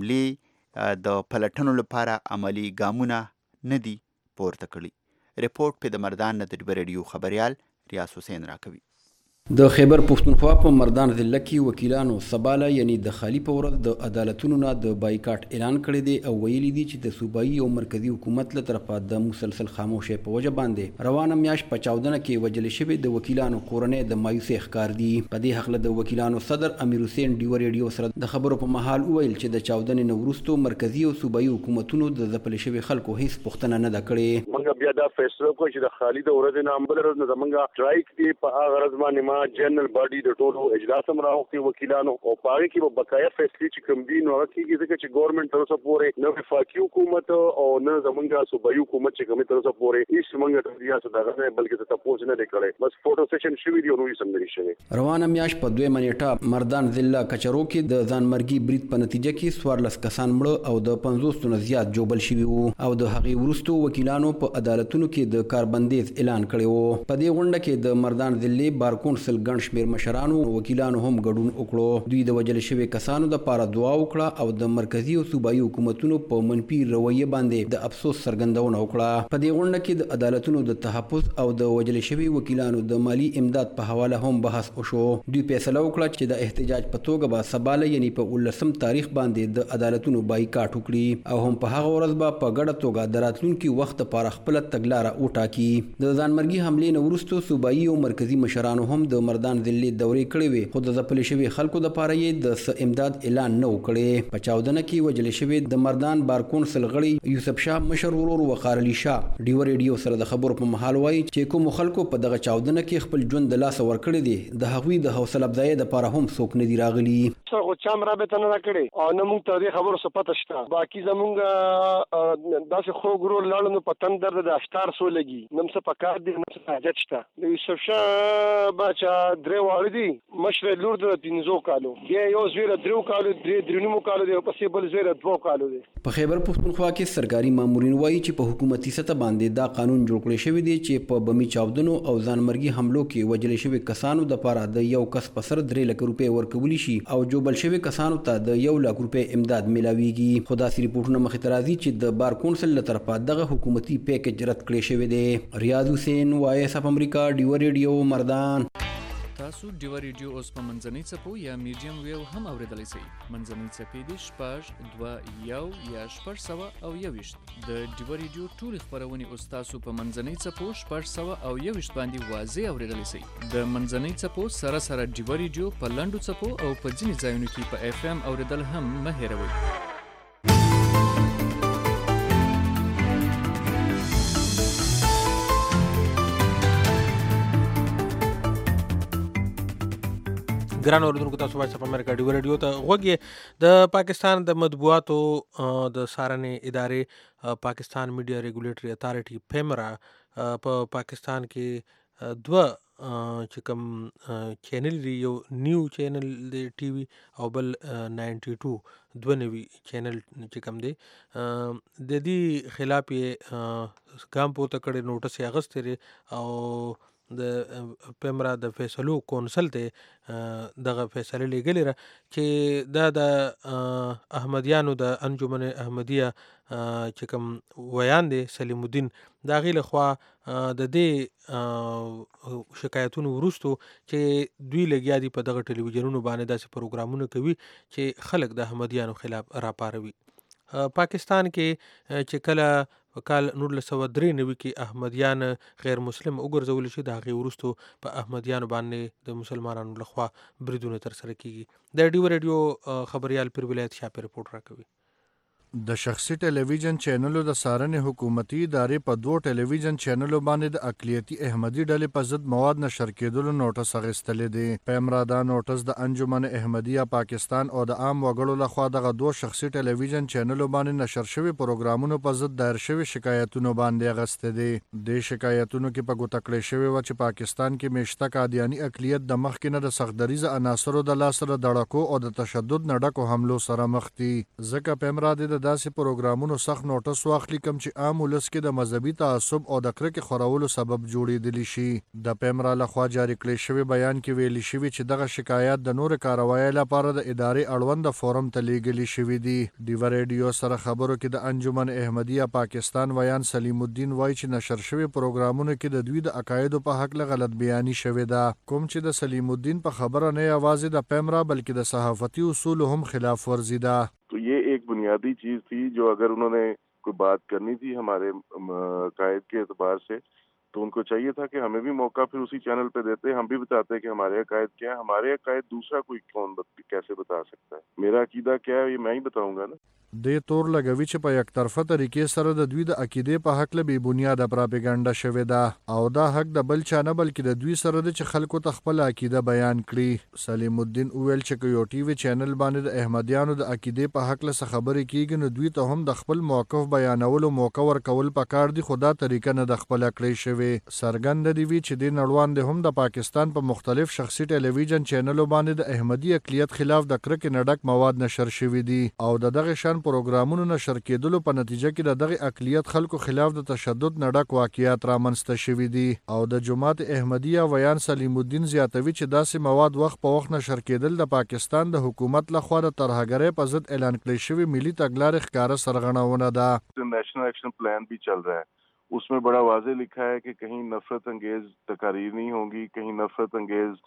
[SPEAKER 3] حملې د پلټنو لپاره عملی ګامونه نه دي پورته کړي. رپورټ په د مردان نه د ډیوا ریډیو خبريال ریاض حسین راکوي.
[SPEAKER 11] د خیبر پښتونخوا په مردان ضلع کې وکیلانو سباله یعنی د خالی په ورځ د عدالتونو نه د بایکاټ اعلان کړی دی او ویلي دي چې د صوبایي او مرکزی حکومت له طرفه د مسلسل خاموشۍ په وجه باندې روانه میاشت په 14 کې وجل شوی د وکیلانو کورنۍ د مایوسۍ ښکار دي. په دې حق له د وکیلانو صدر امیر حسین ډیوا ریډیو سره د خبرو په محل ویل چې د 14 نه وروسته مرکزی او صوبایي حکومتونو د ځپل شوی خلکو هیڅ پوښتنه نه ده کړې.
[SPEAKER 6] موږ بیا دا فیصله کوو چې د خالد ورځ نه امبل ورځ نه زمونږ ټرایک دی په هغه ورځ باندې جنرال باډي د ټولو اجلاس هم راوخي وکیلانو او پاره کې به بقایا فیصله چې کوم دي نو کېږي ځکه چې ګورنمنت تر اوسه پورې نه وفاقي حکومت او نه زمونږ صوبایي حکومت چې کوم تر اوسه پورې هیڅ موږ ته ریاست دغه نه بلکې تاسو نه لیکلای بس فوټو سیشن شوی دی نو یې سم نشي شوی.
[SPEAKER 11] روانه میاش په 2 منېټه مردان ضلع کچرو کې د ځانمرګي برید په نتیجه کې 14 کسان مړه او د 50 نه زیات جوبل شوي وو او د هغې وروسته وکیلانو په عدالتونو کې د کاربندیز اعلان کړی وو. په دې غونډه کې د مردان ضلع بار کونسل ګڼ شمېر مشرانو وکیلانو هم ګډون وکړو. دوی د وجل شوي کسانو د پاره دعا وکړه او د مرکزی او صوبایي حکومتونو په منفي رویه باندې د افسوس څرګندونه وکړه. په دې غونډه کې د عدالتونو د تحفظ او د وجل شوي وکیلانو د مالی امداد په حواله هم بحث وشو. دوی فیصله وکړه چې د احتجاج په توګه به سباله یعنی په 19 تاریخ باندې د عدالتونو بایکاټ وکړي او هم په هغه ورځ به په ګډه توګه د راتلونکي وخت لپاره خپل تګلاره وټاکي. د ځانمرګي حملې نه وروسته صوبایي او مرکزی مشرانو هم د مردان ضلع دورې کړې وي خو د ځپل شوي خلکو لپاره یې د امداد اعلان نه وکړي. په 14 کې وجل شوی د مردان بار کونسل غړي یوسف شاه مشر ورور وقار علي شاه ډیوا ریډیو سره د خبرو په محل وایي چې کوم خلکو په دغه 14 کې خپل ژوند د لاس ورکړي دي د هغوی د حوصله افزایی لپاره هم څوک نه دی راغلي.
[SPEAKER 6] څو چم رابطه نه کړي او نه موږ ته دې خبرو څه پته شته. باقي زمونږ داسې خو ګرو لاړو په تندر د اشتار سو لګي نم څه پکار دي نم څه حاجت شته. د یوسف شاه بچا درې واردي مشر لور د 15 کالو بیا یو زویره 3 کالو 3 کالو دی پسې بل زویره 2 کالو دی.
[SPEAKER 11] په خیبر پښتونخوا کې سرکاري مامورین وایي چې په حکومتي سطح باندې دا قانون جوړ کړی شوی دی چې په بمی چاودنو او ځانمرګي حملو کې وجل شوی کسانو د لپاره د یو کس په سر 3 لک روپۍ ورکول شي او جوبل شوی کسانو ته د 1 لک روپۍ امداد ملاويږي. خو دا سری پورټونه مخې ته راځي چې د بار کونسل له طرفه دغه حکومتي پیکج رد کړی شوی دی. ریاض حسین وایس اف امریکا ډیوا ریډیو مردان.
[SPEAKER 12] تاسو ډیوا ریډیو اوس په منځنۍ څپو یا میډیم ویو هم اوریدلی شئ. منځنۍ څپې دي 6.2 یا 621. د ډیوا ریډیو ټول خبرونه اوس تاسو په منځنۍ څپو 621 باندې واضح اوریدلی شئ. د منځنۍ څپو سره سره ډیوا ریډیو په لنډو څپو او په ځینې ځایونو کې په اف ام اوریدل هم مه هیروئ.
[SPEAKER 2] ګران اوریدونکو تاسو وایس اف امریکا ډیوا ریډیو ته غوږی. د پاکستان د مطبوعاتو د څارنې ادارې پاکستان میډیا ریګولیټري اتھارټي پیمرا په پاکستان کې 2 چې کوم چینل دی یو نیو چینل دی ټي وي او بل 92 نوي چینل چې کوم دی د دې خلاف یې ګام پورته کړی نوټس یې اغوستی دی او د پیمرا د فیصلو کونسل ته دغه فیصله لګلې را چې دا د احمدیانو د انجمن احمدیه چې کوم ویان دی سلیم الدین دا غي له خوا د دې شکایتونو وروستو چې دوی لګیا دي په دغه ټلویزیونونو باندې داسې پروګرامونه کوي چې خلک د احمدیانو خلاف راپاروي. پاکستان کې چې کله کال 1993 کې احمدیان غیر مسلم وګرځول شي د هغې وروستو په احمدیانو باندې د مسلمانانو لخوا بریدونه ترسره کیږي. د ډیو ریډیو خبريال پر ولایت شاپه رپورټ راکوي.
[SPEAKER 13] د شخصي ټلویزیون چینلو د سارنې حکومتي ادارې په 2 ټلویزیون چینلو باندې د اقلیتي احمدي ډلې په ضد مواد نشر کېدلو نوټس اخیستلې دي. پیمرا دا نوټس د انجمن احمدیه پاکستان او د عام وګړو لخوا دغه 2 شخصي ټلویزیون چینلو باندې نشر شوي پروګرامونو په ضد دایر شوي شکایتونو باندې اخیستې دي. د شکایتونو کې په ګوته کړې شوی و چې پاکستان کې میشته قادیانی اقلیت د مخکې نه د سختدریزه عناصرو د لاس سره د ډکو او د تشدد نه ډکو حملو سره مخ دي. ځکه پیمرا د داسې پروګرامونو سخت نوټس واخلي کوم چې عام ولس کې د مذهبي تعصب او د کرکې خورولو سبب جوړېدلی شي. د پیمرا لخوا جاری کړی شوی بیان کې ویلي شوي چې دغه شکایات د نور کاروایي لپاره د ادارې اړوند فورم ته لیږلي شوي دي. ډیو ریډیو سره خبرو کې د انجمن احمدیه پاکستان ویان سلیم الدین وایي چې نشر شوی پروګرامونو کې د دوی د عقایدو په حق له غلط بیاني شوې ده، کوم چې د سلیم الدین په خبره نه یوازې د پیمرا بلکې د صحافتي اصولو هم خلاف ورزي ده.
[SPEAKER 14] तो ये एक बुनियादी चीज़ थी जो अगर उन्होंने कोई बात करनी थी हमारे कायद के एतबार से तो उनको चाहिए था कि हमें भी मौका फिर उसी चैनल पे देते, हम भी बताते कि हमारे अकायद क्या है. हमारे अकायद दूसरा कोई कैसे बता सकता है? मेरा अकीदा क्या है ये मैं ही बताऊंगा ना.
[SPEAKER 13] د تور لګوي چې په یک طرفه طریقې سره د دوی د عقیدې په حق له بی بنیاده پراپګاندا شوې ده او دا حق د بل چا نه بلکې د دوی سره د چې خلکو ته خپل عقیده بیان کړي. سلیم الدین اویل چې یو ټي وي چینل باندې د احمدیانو د عقیدې په حق له خبرې کیږي نو دوی ته هم د خپل موقف بیانولو موقع ورکول پکار دي. خدا طریقه نه د خپل کړی شوی سرګند دی وی چې د نړوان د هم د پاکستان په مختلف شخصي ټلویزیون چینلو باندې د احمدي اقلیت خلاف د کرکې نډک مواد نشر شوی دي او دغه شان پروګرامونو نشر کېدلو په نتیجه کې د دغه اقلیت خلکو خلاف د تشدد نډک واقعیات رامنځته شوي دي او د جماعت احمدیه ویان سلیم الدین زیاتوي چې داسې مواد وخت په وخت نشر کېدل د پاکستان د حکومت لخوا د ترهګرۍ په ضد اعلان کړی شوی ملي تګلارې ښکاره سرغړونه ده.
[SPEAKER 14] नेशनल एक्शन प्लान भी चल रहा है, उसमें बड़ा वाज़ेह लिखा है कि कहीं नफरत अंगेज तकारीर नहीं होंगी, कहीं नफरत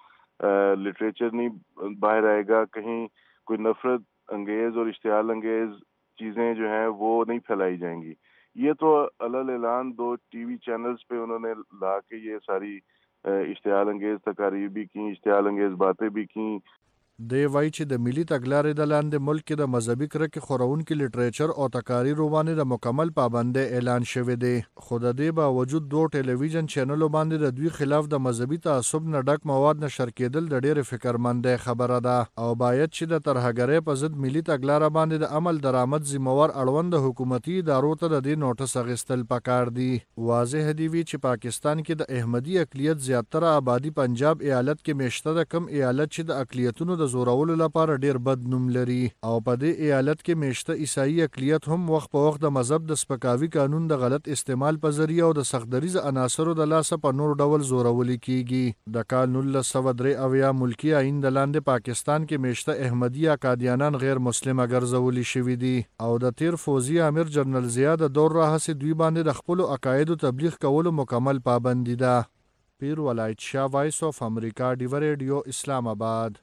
[SPEAKER 14] अंगेज लिटरेचर नहीं बाहर आएगा, कहीं कोई नफरत अंगेज और इश्तियाल अंगेज चीज़ें जो हैं वो नहीं फैलाई जाएंगी. ये तो अलल ऐलान 2 टीवी चैनल्स पे उन्होंने ला के ये सारी इश्तियाल अंगेज तकारीर भी की, इश्तियाल अंगेज बातें भी की.
[SPEAKER 13] دی وایي چې د ملي تګلارې د لاندې ملک کې د مذهبي کرکې خورونکي لټریچر او تقاریرو باندې د مکمل پابندۍ اعلان شوی دی. خو د دې باوجود 2 ټلویزیون چینلو باندې د دوی خلاف د مذهبي تعصب نه ډک مواد نشر کېدل د ډېرې فکرمندۍ خبره ده او باید چې د ترهګرۍ په ضد ملي تګلاره باندې د عمل درآمد ذمہوار اړوند حکومتي ادارو ته د دې نوټس اخیستل پکار دي. واضح دی وی چې پاکستان کې د احمدي اقلیت زیاتره آبادی پنجاب ایالت کې میشته د کم ایالت چې د اقلیتونو د زورولو لپاره ډیر بد نوم لري او په دې ایالت کې میشته عیسائی اقلیت هم وخت په وخت د مذهب د سپکاوي قانون د غلط استعمال په ذریعہ او د سختدریزه عناصرو د لاسه په نور ډول زورول کیږي. د کال 1993 ملکی آئین د لاندې پاکستان کې میشته احمدیه قادیانان غیر مسلمه ګرځولي شوي دي او د تیر فوزي امیر جنرال ضیاء د دور راهسې دوی باندې د خپل عقایدو تبلیغ کولو مکمل پابندي ده. پیر ولایت شاه، وایس اف امریکا، ډیو ریډیو، اسلام آباد.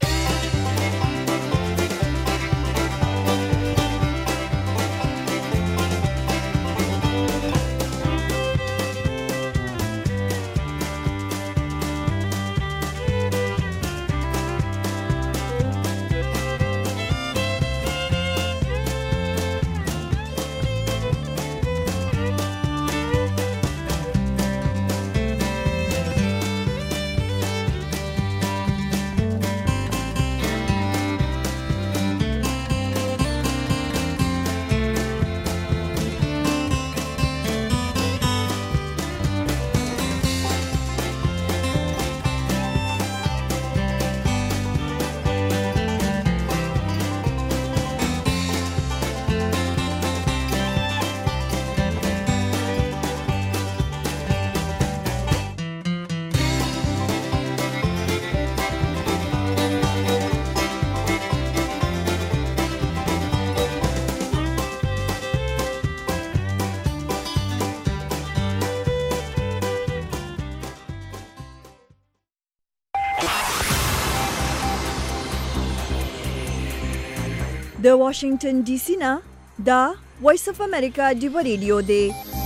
[SPEAKER 1] د واشنگټن ډي سي نه دا وایس اف امریکا ډیو ریډیو دی.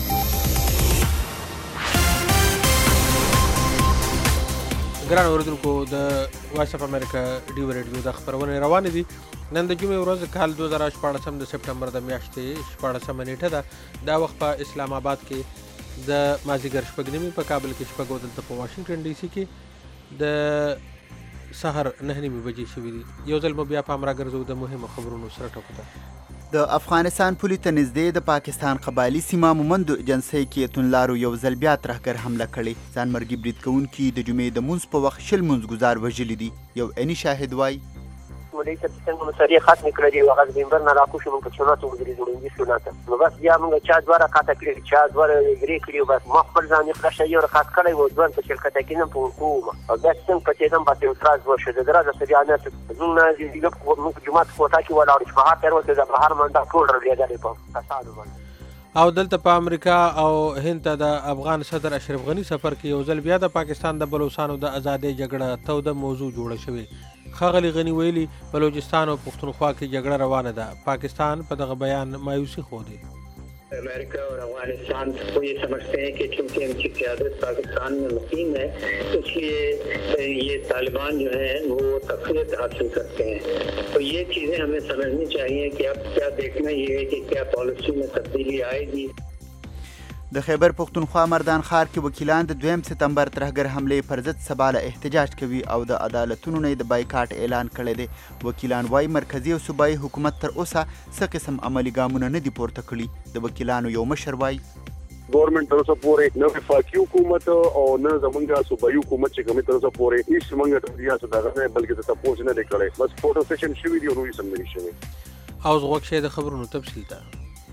[SPEAKER 2] ګران اوریدونکو د وایس اف امریکا ډیو ریډیو د خبرونه روانې دي. نن د جمعې ورځ کال 2014 د سپټمبر د میاشتې 14 نیټه ده. دا وخت په اسلام آباد کې د مازیګر 9:30 په کابل کې 9 دلته په واشنگټن ډي سي کې د سحر 9:30 بجې شوې دي. یو ځل مو بیا په امر ګرځو د مهمو خبرونو سره ټکو.
[SPEAKER 3] د افغانستان پولي ته نږدې د پاکستان قبایلي سیمه مومندو ایجنسۍ کې تونلارو یو ځل بیا ترهګر حمله کړې. ځانمرګي برید کوونکي د جمعې د مونځ په وخت 10 مونځګزار وژلي دي. یو عیني شاهد وایي
[SPEAKER 4] ولې چې څنګه مسریه ختم کړې دی وغه دینبر نه راکوشو موږ څه ناتو ودرې جوړېږي څه ناته نو بس بیا موږ چا دواره کاته کړې چا دواره غری کړی بس ما خپل ځان یې خلاص یو رخصت کړی و ځوان په شرکت کې نه په کومه او دا څنګه په دې دم باندې تراز وشو د درازه سریانه زونه دې موږ جماعت کوټه کې ولاړ شو هغه تر وته د بهر منډه ټول رلېدلې په فساد باندې.
[SPEAKER 2] او دلته په امریکا او هند ته د افغان صدر اشرف غنی سفر کې یو ځل بیا د پاکستان د بلوچستانو د ازادۍ جګړه توده موضوع جوړه شوې. ښاغلي غني ویلي بلوچستان او پښتونخوا کې جګړه روانه ده. پاکستان په دغه بیان مایوسی ښودي.
[SPEAKER 5] अमेरिका और अफगानिस्तान को ये समझते हैं कि चूंकि उनकी क़यादत पाकिस्तान में मुकीम है इसलिए ये तालिबान जो हैं वो तक़वियत हासिल करते हैं. तो ये चीज़ें हमें समझनी चाहिए कि अब क्या देखना ये है कि क्या पॉलिसी में तब्दीली आएगी.
[SPEAKER 3] د خیبر پختونخوا مردان ښار کې وکیلان د 2 سپتمبر ترهګر حملې پر ضد سبا له احتجاج کوي او د عدالتونو نه د بایکاټ اعلان کړی دی. وکیلان وايي مرکزی او صوبایي حکومت تر اوسه څه قسم عملي ګامونه نه دي پورته کړي. د وکیلانو یو مشر وايي
[SPEAKER 6] گورنمنٹ تر اوسه پورې نه وفاقي حکومت او نه زمونږ صوبایي حکومت چې کومه تر اوسه پورې هیڅ څنګه ټولیا څه دغه نه بلکې د تاسو نه لیکلې بس فوټو سیشن شوی دی او نو یې سم نه شوی.
[SPEAKER 2] او زغوک شه د خبرونو تفصیل ته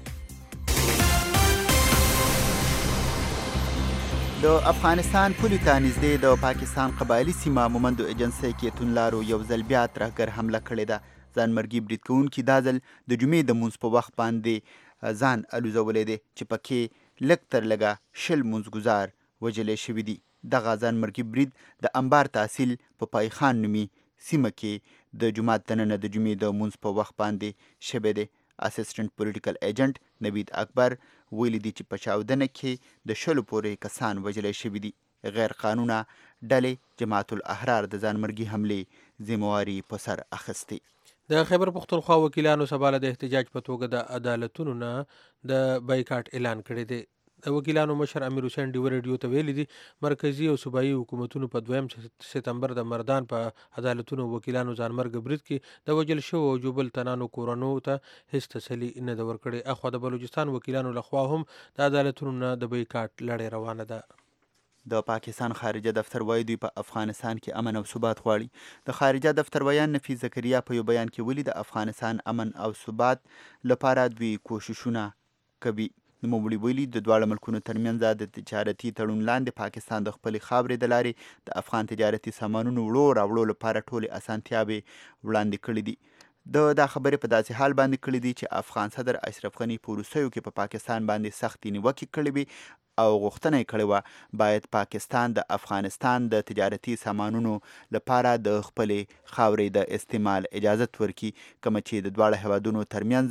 [SPEAKER 3] د افغانستان پولي ته نږدې د پاکستان قبایلي سیمه مومندو ایجنسۍ کې تونلارو یو ځل بیا ترهګر حمله کړې ده. ځانمرګي برید کوونکي دا ځل د جمعې د مونځ په وخت باندې ځان الوزولی دی چې پکې لږ تر لږه 10 مونځګزار وژلی شوي دي. دغه ځانمرګي برید د انبار تحصیل په پایخان نومي سیمه کې د جومات دننه د جمعې د مونځ په وخت باندې شوی دی. اسسټنټ پولیټیکل ایجنټ نوید اکبر ویلي دي چې په چاودنه کې د 10 پورې کسان وژلی شوي دي. غیر قانونه ډلې جماعت الاحرار د ځانمرګي حملې ذمواري په سر اخیستې.
[SPEAKER 2] د خیبر پختونخوا وکیلانو سبا له د احتجاج په توګه د عدالتونو نه د بایکاټ اعلان کړی دی. د وکیلانو مشر امیر حسین ډیو ریډیو ته ویلي دي مرکزی او صوبایي حکومتونو په 2 سپتمبر د مردان په عدالتونو وکیلانو ځانمرګ برید کې د وژل شوو او جوبل تنانو کورونو ته هیڅ تسلي نه ده ورکړې. اخوا د بلوچستان وکیلانو لخوا هم د عدالتونو نه د بایکاټ لړۍ روانه ده.
[SPEAKER 3] د پاکستان خارجه دفتر وایي دوی په افغانستان کې امن او ثبات غواړي. د خارجه دفتر ویان نفیس زکریا په یو بیان کې ویلي د افغانستان امن او ثبات لپاره دوی کوششونه کوي. نوموړي ویلي د دواړو ملکونو ترمنځ د تجارتي تړون لاندې پاکستان د خپلې خاورې د لارې د افغان تجارتي سامانونو وړو راوړو لپاره ټولې اسانتیاوې وړاندې کړي دي. دا خبرې په داسې حال باندې کړي دي چې افغان صدر اشرف غني په وروستیو کې په پاکستان باندې سختې نیوکې کړې وي او غوښتنه یې کړې وه باید پاکستان د افغانستان د تجارتي سامانونو لپاره د خپلې خاورې د استعمال اجازت ورکړي کومه چې د دواړو هیوادونو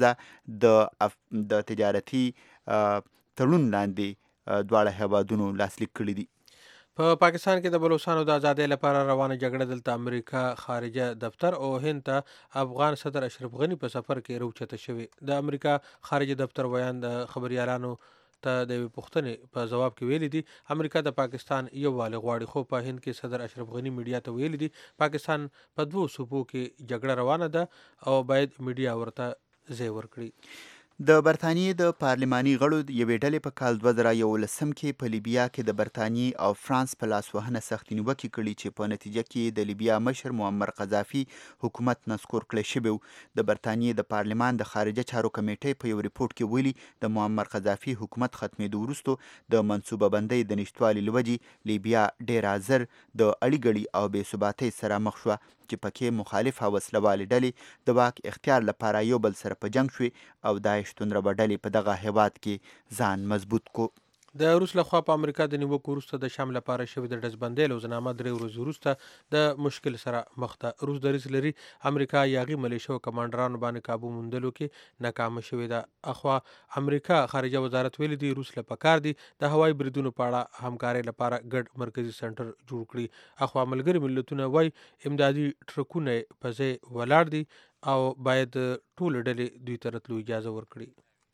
[SPEAKER 3] ترمنځ د تجارتي تړون لاندې دواړه هیوادونو لاسلیک کړي دي.
[SPEAKER 2] په پاکستان کې د بلوچستانو د ازادۍ لپاره روانه جګړه دلته امریکا خارجه دفتر او هند ته افغان صدر اشرف غني په سفر کې روچته شوی. د امریکا خارجه دفتر ویان د خبريالانو ته د پوښتنې په جواب کې ویلي دي امریکا د پاکستان یووالی غواړي خو په هند کې صدر اشرف غني میډیا ته ویلي دي پاکستان په 2 صوبو کې جګړه روانه ده او باید میډیا ورته ځای ورکړي.
[SPEAKER 3] د برتانیې د پارلماني غړو یوې ډلې په کال 2011 کې په لیبیا کې د برتانیې او فرانس په لاسوهنه سختې نیوکې کړي چې په نتیجه کې د لیبیا مشر معمر قذافي حکومت نسکور کړی شوی و. د برتانیې د پارلمان د خارجه چارو کمیټې په یو ریپورت کې ویلي د معمر قذافي حکومت ختمېدو وروسته د منصوبه بندۍ د نشتوالي له وجې لیبیا ډېره زر د اړیګړي او بې ثباتۍ سره مخ شوه چې پکې مخالفه وسلوالې ډلې د واک اختیار لپاره یو بل سره په جنګ شوې او د شتون ربه ډلې په دغه هیواد کې ځان مضبوط کو.
[SPEAKER 2] د روس لخوا په امریکا د نیوکو وروسته د شام لپاره شوې د ډزبندۍ لوزنامه 3 ورځې وروسته د مشکل سره مخ ده. روس دریځ لري امریکا یاغي ملیشو کمانډرانو باندې کابو موندلو کې ناکامه شوې ده. اخوا امریکا خارجه وزارت ویلي دی روس له پکار دی د هوایي بریدونو په اړه همکارۍ لپاره ګډ مرکزی سنټر جوړ کړي. اخوا ملګري ملتونه وایي امدادي ټرکونه په ځای ولاړ دي او باید ټول ډلې دوی ته راتلو اجازه ورکړي.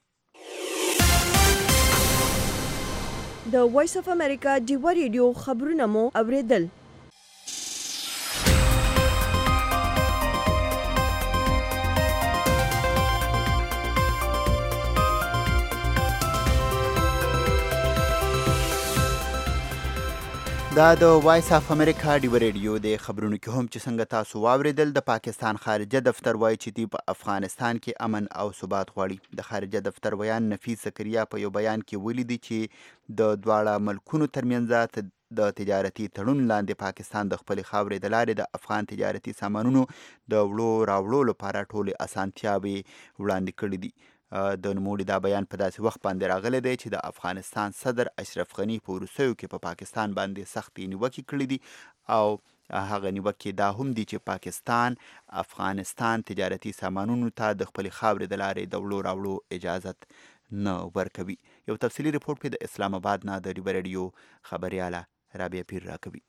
[SPEAKER 1] د وایس اف امریکا ډیوا ریډیو خبرونه مو اوریدل.
[SPEAKER 3] دا د وایس اف امریکا ډیوا ریډیو د خبرونو کې هم چې څنګه تاسو واوریدل د پاکستان خارجه دفتر وایي چې دوی په افغانستان کې امن او ثبات غواړي. د خارجه دفتر ویان نفیس زکریا په یو بیان کې ویلي چې د دواړه ملکونو ترمنځ د تجارتي تړون لاندې پاکستان د خپل خاورې د لارې د افغان تجارتي سامانونو د وړو راوړو لپاره ټولې اسانتیاوې وړاندې کړې دي. د نوموړي دا بیان په داسې وخت باندې راغلی دی چې د افغانستان صدر اشرف غني په وروستیو کې په پاکستان باندې سختې نیوکې کړې دي او هغه نیوکې دا هم دي چې پاکستان افغانستان تجارتي سامانونو ته د خپل خاورې د لارې د وړو راوړو اجازت نه ورکوي. یو تفصیلي رپورټ په د اسلام آباد نه د ډیوا ریډیو خبرياله رابعه پیر راکوي.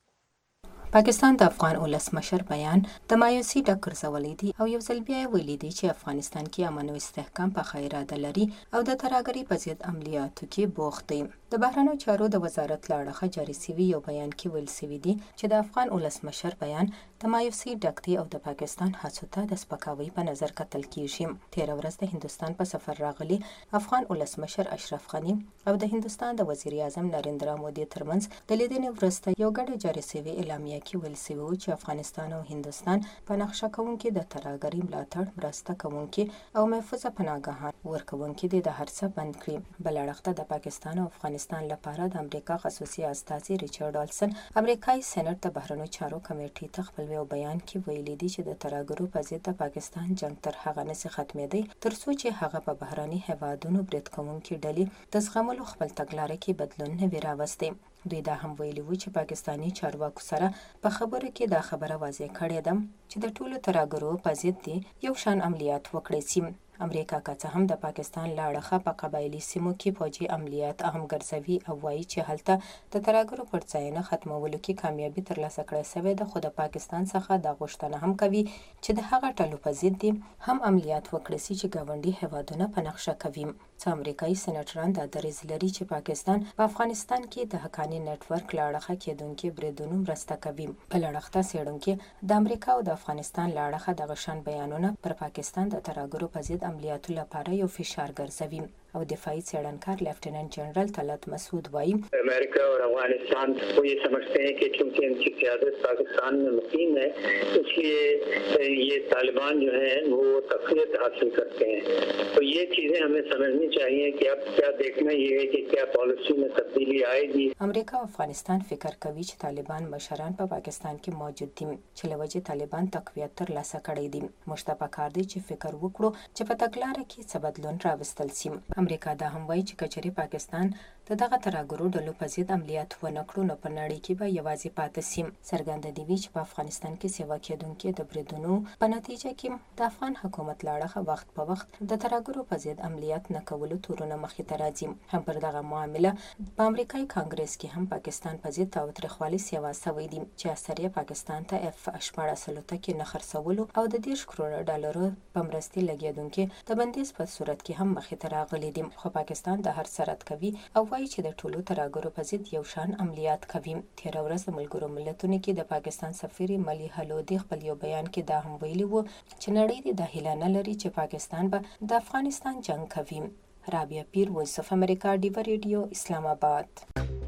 [SPEAKER 15] پاکستان د افغان ولسمشر بیان د مایوسي ډک ګرځولی دی او یو ځل بیا یې ویلي دی چې افغانستان کې امن او استحکام په ښه اراده لري او د ترهګرۍ په ضد عملیاتو کې بوخت دی. د بهرنیو چارو د وزارت له اړخه جاري سوي یو بیان کې ویل سوي دي چې د افغان ولسمشر بیان د مایوسي ډک دی او د پاکستان هڅو ته د سپکاوي په نظر کتل کیږي. تېره ورځ د هندوستان په سفر راغلي افغان ولسمشر اشرف غني او د هندوستان د وزیر اعظم نریندرا مودي ترمنځ د لیدنې وروسته یو ګډه جاري سوي اعلامیه کې ویل سوي و چې افغانستان او هندوستان په نقشه کوونکي د ترهګرۍ ملاتړ مرسته کوونکي او محفوظه پناهګاهان ورکوونکي دي د هر څه بند کړي. بل اړخ ته د پاکستان او افغانستان لپاره د امریکا خصوصي استازي ریچارډ آلسن امریکایي سېنات د بهرنیو چارو کمیټې ته خپل یو بیان کې ویلي دي چې د ترهګرو په ضد د پاکستان جنگ تر هغه نسي ختمېدی تر څو چې هغه په بهرني هیوادونو برید کوونکي ډلې د زغملو خپل تګلارې کې بدلون نه وي راوستی. دوی دا هم ویلي وو چې پاکستاني چارواکو سره په خبرو کې دا خبره واضح کړې ده چې د ټولو ترهګرو په ضد دي یو شان عملیات وکړي سي. امریکا که څه هم د پاکستان له اړخه په قبایلي سیمو کې فوجي عملیات اهم ګرځوي او وایي چې هلته د ترهګرو پرځایونه ختمولو کې کامیابي ترلاسه کړې سوې ده، خو د پاکستان څخه دا غوښتنه هم کوي چې د هغه ټلو په ضد دي هم عملیات وکړي سي چې ګاونډي هیوادونه په نقشه کوي. څو امریکایي سېناټران دا دریځ لري چې پاکستان په افغانستان کې د حقاني نټورک له اړخه کېدونکي بریدونو مرسته کوي. بل اړخ ته څېړونکي د امریکا او د افغانستان له اړخه دغه شان بیانونه پر پاکستان د ترهګرو په ضد عملیاتو لپاره یو فشار ګرځوي. او دفاعی څېړنکار لیفټیننټ جنرال طلعت مسعود وایي
[SPEAKER 5] امریکا اور افغانستان وہ یہ سمجھتے ہیں کہ چونکہ ان کی قیادت پاکستان میں مقیم ہے اس لیے یہ طالبان جو ہیں وہ تقویت حاصل کرتے ہیں. تو یہ چیزیں ہمیں سمجھنی چاہیے کہ اب کیا دیکھنا یہ ہے کہ کیا پالیسی میں تبدیلی آئے گی.
[SPEAKER 15] امریکا او افغانستان فکر کوي چې طالبان مشران په پاکستان کې موجود دي چې له وجې طالبان تقویت ترلاسه کړی دي. موږ ته پکار دی چې فکر وکړو چې په تګلاره کې څه بدلون راوستل سي. امریکا دا هم وایي چې کچري پاکستان د دغه ترهګرو ډلو په ضد عملیات ونه کړو نو په نړۍ کې به یوازې پاتې سي. څرګنده دی چې په افغانستان کې سیوا کېدونکي د بریدونو په نتیجه کې د افغان حکومت له اړخه وخت په وخت د ترهګرو په ضد عملیات نه کولو تورونه مخې ته راځي. هم پر دغه معامله په امریکایي کانګرس کې هم پاکستان په ضد تاوتریخوالي سیوا سوی دي چې اثر یې پاکستان ته F-18 الوتکې نه خرڅولو او د 10 کروڑه ډالرو په مرستې لګېدونکي د بندیز په صورت کې هم مخې ته راغلي دي. خو پاکستان د هر څه رد کوي او وایي چې د ټولو ترهګرو په ضد یو شان عملیات کوي. تېره ورځ د ملګرو ملتونو کې د پاکستان سفیر ملی هلودي خپل یو بیان کې دا هم ویلي وو چې نړۍ دې دا هیله نه لري چې پاکستان به د افغانستان جنگ کوي. رابعه پیر، وایس اف امریکا، ډیوا ریډیو، اسلام آباد.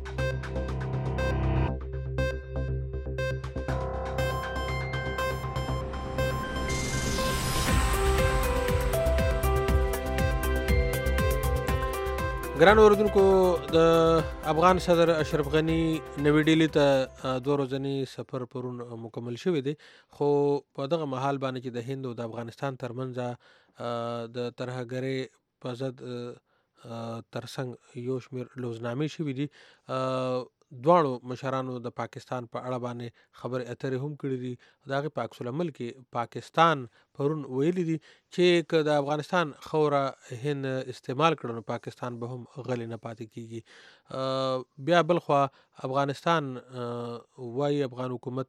[SPEAKER 2] ګران اوردونکو، د افغان صدر اشرف غني نوې ډیلي ته 2 ورځنی سفر پرون مکمل شوی دی، خو په دغه مهال باندې چې د هند او د افغانستان ترمنځ د ترهګرۍ په ضد ترڅنګ یو شمېر لوزنامې شوي دي. دواړو مشرانو د پاکستان په اړه باندې خبرې اترې هم کړې دي. د هغې په عکس العمل کې پاکستان پرون ویلي دي چې که د افغانستان خوره هند استعمال کړه نو پاکستان به هم غلی نه پاتې کیږي. بیا بلخوا افغانستان وایي افغان حکومت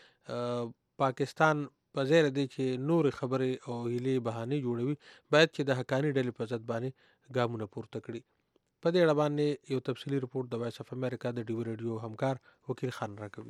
[SPEAKER 2] چې پاکستان په ځای دی چې نورې خبرې او هیلې بهانې جوړوي باید چې د حقاني ډلې په ضد باندې ګامونه پورته کړي. په دې اړه باندې یو تفصیلي رپورټ د وایس اف امریکا د ډیو ریډیو همکار وکیل خان راکوي.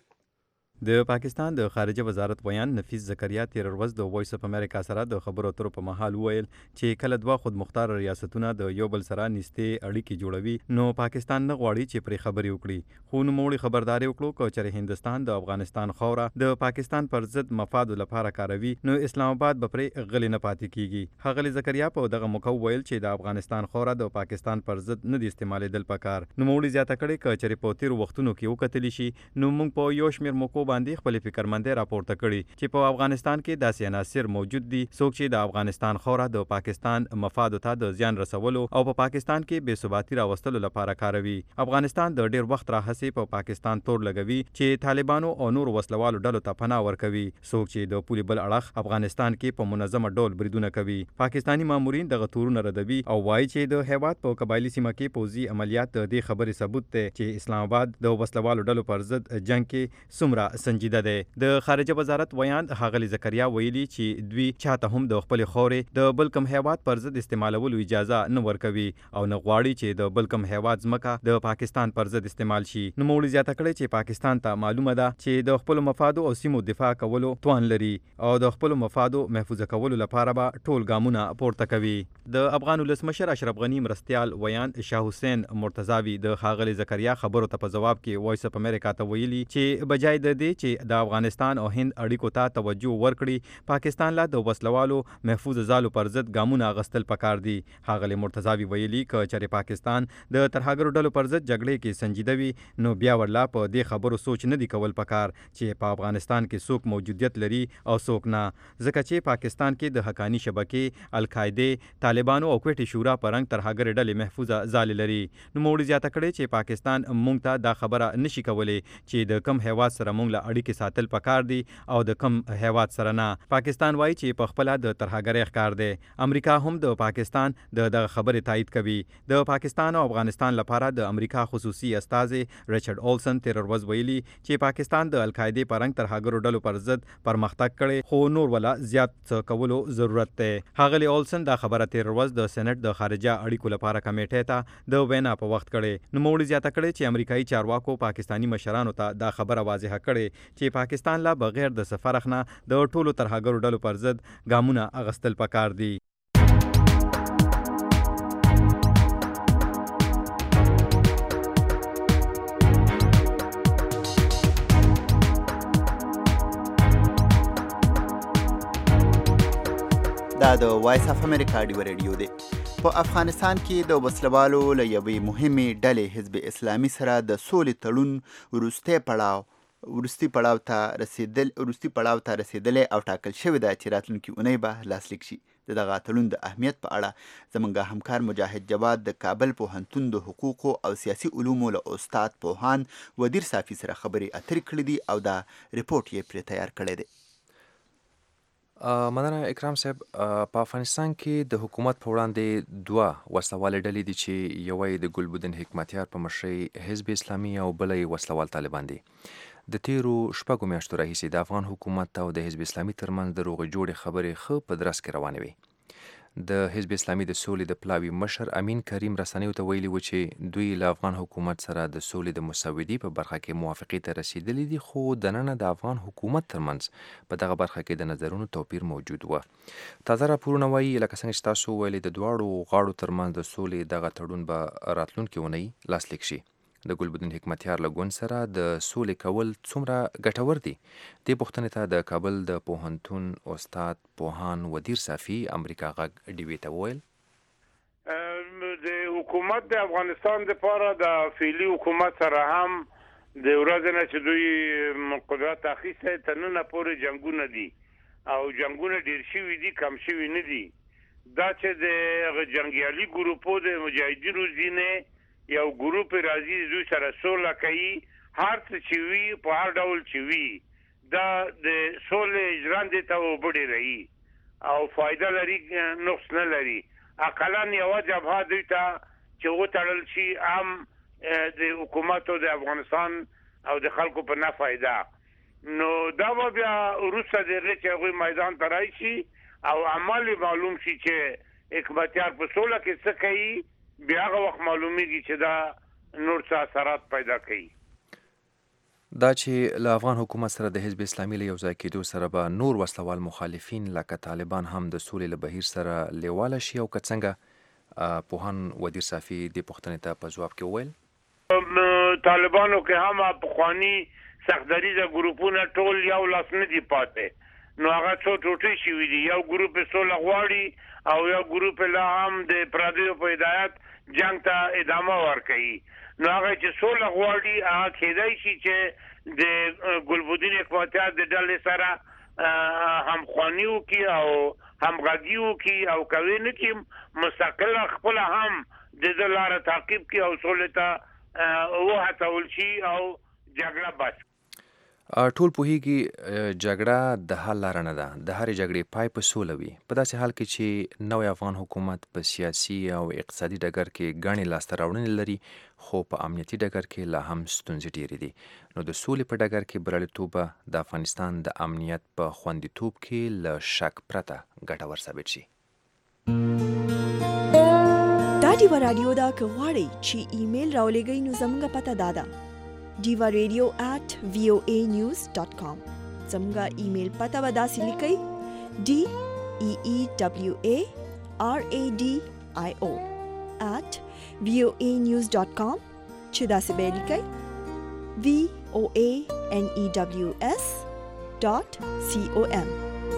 [SPEAKER 7] د پاکستان د خارجه وزارت ویان نفیس زکریا تیر ورځ د وایس اف امریکا سره د خبرو اترو په مهال ویل چې کله دوه خود مختار ریاستونه د یو بل سره نږدې اړیکې جوړوي نو پاکستان نه غواړي چې پرې خبرې وکړي، خو نوموړي خبرداري وکړو که چېرې هندستان د افغانستان خوره د پاکستان پر ضد مفادو لپاره کاروي نو اسلام آباد به پرې غلی نه پاتې کیږي. ښاغلي زکریا په دغه موقع ویل چې د افغانستان خوره د پاکستان پر ضد نه دی استعمالېدل پکار. نوموړي زیاته کړې که چېرې په تیرو وختونو کې وکتلی شي نو موږ په یو شمېر موقعو باندې خپل فکر منده راپورته کړي چې په افغانستان کې داسې عناصر موجود دي څوک چې د افغانستان خوره د پاکستان مفادو ته د زیان رسولو او په پاکستان کې بې ثباتي راوستلو لپاره کاروي. افغانستان د ډیر وخت راهیسې په پاکستان تور لګوي چې طالبانو او نور وسلوالو ډلو ته پناه ورکوي، څوک چې د پولې بل اړخ افغانستان کې په منظمه ډول بریدونه کوي. پاکستانی مامورین دغه تورونه ردوي او وایي چې د هیواد په قبایلي سیمه کې پوځي عملیات د دې خبرې ثبوت دی چې اسلام آباد د وسلوالو ډلو پر ضد جنگ کې څومره سنجیده دی. د خارجه وزارت ویان ښاغلي زکریا ویلي چې دوی چاته هم د خپل خورې د بل کم هیواد پر ضد استعمالولو اجازه نه ورکوي او نه غواړي چې د بل کم هیواد ځمکه د پاکستان پر ضد استعمال شي. نوموړي زیاته کړې چې پاکستان ته معلومه ده چې د خپل مفادو او سیمو دفاع کولو توان لري او د خپل مفادو محفوظه کولو لپاره به ټول ګامونه پورته کوي. د افغان ولسمشر اشرف غنی مرستیال ویان شاه حسین مرتضاوي د ښاغلي زکریا خبرو ته په جواب کې وایس اف امریکا ته ویلي چې بجای د دې چې د افغانستان او هند اړیکو ته توجه ورکړي پاکستان لا د وسلوالو محفوظ ځالو پر ضد ګامونه اغستل پکار دي. ښاغلي مرتضاوي ویلي که چېرې پاکستان د ترهګرو ډلو پر ضد جګړې کې سنجیده وي نو بیا ورلا په دې خبرو سوچ نه دی کول پکار چې په افغانستان کې څوک موجودیت لري او څوک نه، ځکه چې پاکستان کې د حقاني شبکې، القاعده، طالبانو او کویټي شورا په رنګ ترهګرې ډلې محفوظه ځالې لري. نوموړي زیاته کړې چې پاکستان موږ ته دا خبره نشي کولی چې د کم هیواد سره موږ له اړیکې ساتل پکار دي او د کم هیواد سره نه. پاکستان وایي چې په خپله د ترهګرۍ ښکار دی. امریکا هم د پاکستان دغه خبرې تایید کوي. د پاکستان او افغانستان لپاره د امریکا خصوصي استازی ریچارډ اولسن تیر ورځ ویلي چې پاکستان د القاعدې په رنګ ترهګرو ډلو پر ضد پرمختګ کړی خو نور ولا زیات څه کولو ضرورت دی. ښاغلي اولسن دا خبره تیر ورځ د سېنات د خارجه اړیکو لپاره کمیټې ته د وینا په وخت کړې. نوموړي زیاته کړې چې امریکایي چارواکو پاکستانی مشرانو ته دا خبره واضحه کړې چې پاکستان لا بغیر د سفرخ نه د ټولو ترهګرو ډلو پر ضد ګامونه اغستل پکار دي.
[SPEAKER 3] دا د وایس اف امریکا ډیو ریډیو دی. په افغانستان کې د وسلوالو له یوې مهمې ډلې حزب اسلامي سره د سولې تړون وروستي پړاو ته رسیدلی او ټاکل شوې ده چې راتلونکي اونۍ به لاسلیک شي. د دغه تړون د اهمیت په اړه زموږ همکار مجاهد جواد د کابل پوهنتون د حقوقو او سیاسي علومو له استاد پوهاند ودیر صافي سره خبرې اترې کړې دي او دا رپورټ یې پرې تیار کړی دی.
[SPEAKER 16] مننه اکرام صاحب. په افغانستان کې د حکومت په وړاندې دوه وسلوالې ډلې دي چې یوه یې د ګلبدین حکمتیار په مشرۍ حزب اسلامي او بله یې وسلوال طالبان دي. د تیرو شپږو میاشتو راهیسې د افغان حکومت او د حزب اسلامي ترمنځ د روغې جوړې خبرې ښه په درس کې روانې وي. د حزب اسلامي د سولې د پلاوي مشر امین کریم رسنیو ته ویلي و چې دوی له افغان حکومت سره د سولې د مسودې په برخه کې موافقې ته رسیدلی دي، خو دننه د افغان حکومت ترمنځ په دغه برخه کې د نظرونو توپیر موجود و. تازه راپورونه وایي لکه څنګه چې تاسو ویلي د دواړو غاړو ترمنځ د سولې دغه تړون به راتلونکې اونۍ لاسلیک شي. د ګلبدین حکمتیار له ګوند سره د سولې کول څومره ګټور دي؟ دې پوښتنې ته د کابل د پوهنتون استاد پوهان ودیر صافي امریکا غږ ډیوي ته وویل
[SPEAKER 17] د حکومت د افغانستان لپاره د فعلي حکومت سره هم د ورځې نه چې دوی قدرت اخیسته تر نن پورې جنګونه دي او جنګونه ډیر شوي دي، کم شوي نه دي. دا چې د جنگیالي ګروپو د مجاهدینو ځینې یو ګروپ راځي دوی سره سوله کوي هر څه چې وي په هر ډول چې وي دا د سولې ژرندې ته وبډې رهي او فایده لري نقص نه لري اقلن یوه جبهه دوی ته چې وتړل شي عام د حکومت او د افغانستان او د خلکو په نه فایده نو دا به بیا وروسته د هغې چې هغوی میدان ته راشي او عمل معلوم شي چې حکمتیار په سوله کې څه کوي بیا هغه وخت معلومیږي چې دا نور څه اثرات پیدا کوي
[SPEAKER 16] دا چې له افغان حکومت سره د حزب اسلامي له یوځای کېدو سره به نور وسلوال مخالفین لکه طالبان هم د سولې له بهیر سره لیواله شي او که څنګه پوهان ودیر صافي دې پوښتنې ته په ځواب کې وویل
[SPEAKER 17] طالبانو کې هم پخواني سختدریزه ګروپونه ټول یو لاس نه دي پاتې نو هغه څو ټوټې شوي دي یو ګروپ سوله غواړي او یو ګروپ لا هم د پردیو په هدایت جنگ ته ادامه ورکوي نو هغه چې سوله غواړي هغه کېدای شي چې د ګلبدین حکمتیار د ډلې سره همخواني وکړي او همغږي وکړي او کوي نه چې مستقله خپله هم د ده لاره تعقیب کړي او سولې ته وهڅول شي او جګړه بس
[SPEAKER 16] ټول پوهیږي جګړه د حل لاره نه ده د هرې جګړې پای په سوله وي په داسې حال کې چې نوی افغان حکومت په سیاسي او اقتصادي ډګر کې ګڼې لاسته راوړنې لري خو په امنیتي ډګر کې لا هم ستونزې ډېرې دي نو د سولې په ډګر کې بریالیتوب د افغانستان د امنیت په خوندیتوب کې له شک پرته ګټور ثابت شي
[SPEAKER 1] دا ډیوه راډیو دا که غواړئ چې ایمیل راولېږئ نو زموږ پته دا ده divaradio@voanews.com زموږ ایمیل پته به داسې لیکئ DEEWARADIO@voanews.com چې داسې به لیکئ VOANEWS.com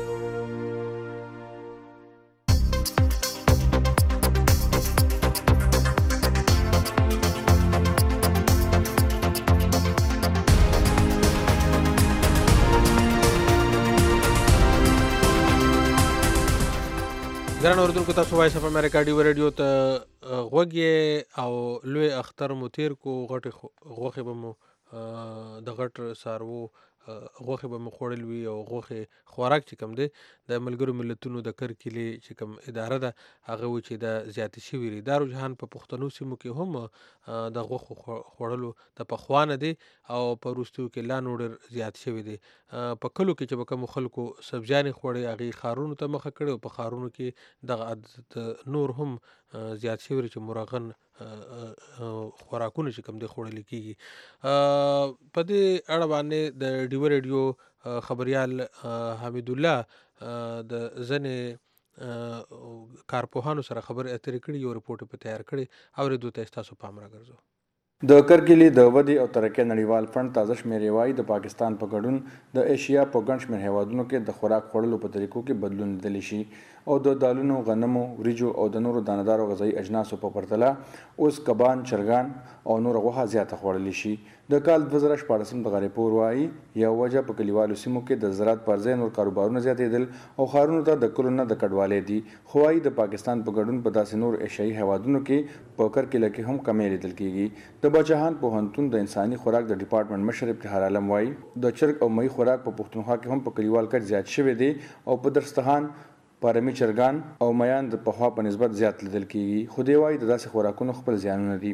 [SPEAKER 2] ګران اوردونکو تاسو وایس اف امریکا ډیو رادیو ته غوږی او لوی اختر مو تیر کو غوښې به مو د غټ سارو غوښې به مو خوړل وي او غوښې خوراک چې کوم دی د ملګرو ملتونو د کرکیلې چې کوم اداره ده هغه و چې د زیاتې شوي دي دا رجحان په پښتنو سیمو کې هم د غوښو خوړلو د پخوانه دی او په وروستیو کې لا نور زیات شوي دي په کلو کې چې به کوم خلکو سبزیانې خوړې هغې ښارونو ته مخه کړې او په ښارونو کې دغه عادت نور هم زیات شوي چې مرغن خوراکونه چې کوم دی خوړل کېږي په دې اړه باندې د ډیو رادیو خبریال حمید الله د ځنې کارپوهانو سره خبرې اترې کړي یو رپورټ په تیار کړي اورېدو ته ستاسو پام راګرځو
[SPEAKER 18] د کرګلې د ودې او ترقۍ نړیوال فند تازه شمیرې وایي د پاکستان په ګډون د ایشیا په ګڼ شمېر هیوادونو کې د خوراک خوړلو په طریقو کې بدلون لیدلی شي او د دالونو غنمو وریجو او د نورو دانهدارو غذایي اجناسو په پرتله اوس کبان چرګان او نور غوښه زیاته خوړلی شي د کال 2014 د غریپور وایي یو وجه په کلیوالو سیمو کې د زراعت پر ځای نور کاروبارونه زیاتېدل او ښارونو ته د کلو نه د کډوالۍ دي خو وایي د پاکستان په ګډون په داسې نور ایشیایي هیوادونو کې په کرکیله کې هم کمی لیدل کېږي د بچهان پوهنتون د انساني خوراک د ډپارټمنټ مشر ابتهار عالم وایي د چرګ او مہی خوراک په پښتونخوا کې هم په کلیوال کډ زیات شوی دی او په درستخان پارمي چرګان او میان د پخوا په نسبت زیات لیدل کېږي خو دی وایي د داسې خوراکونو خپل زیانونه دي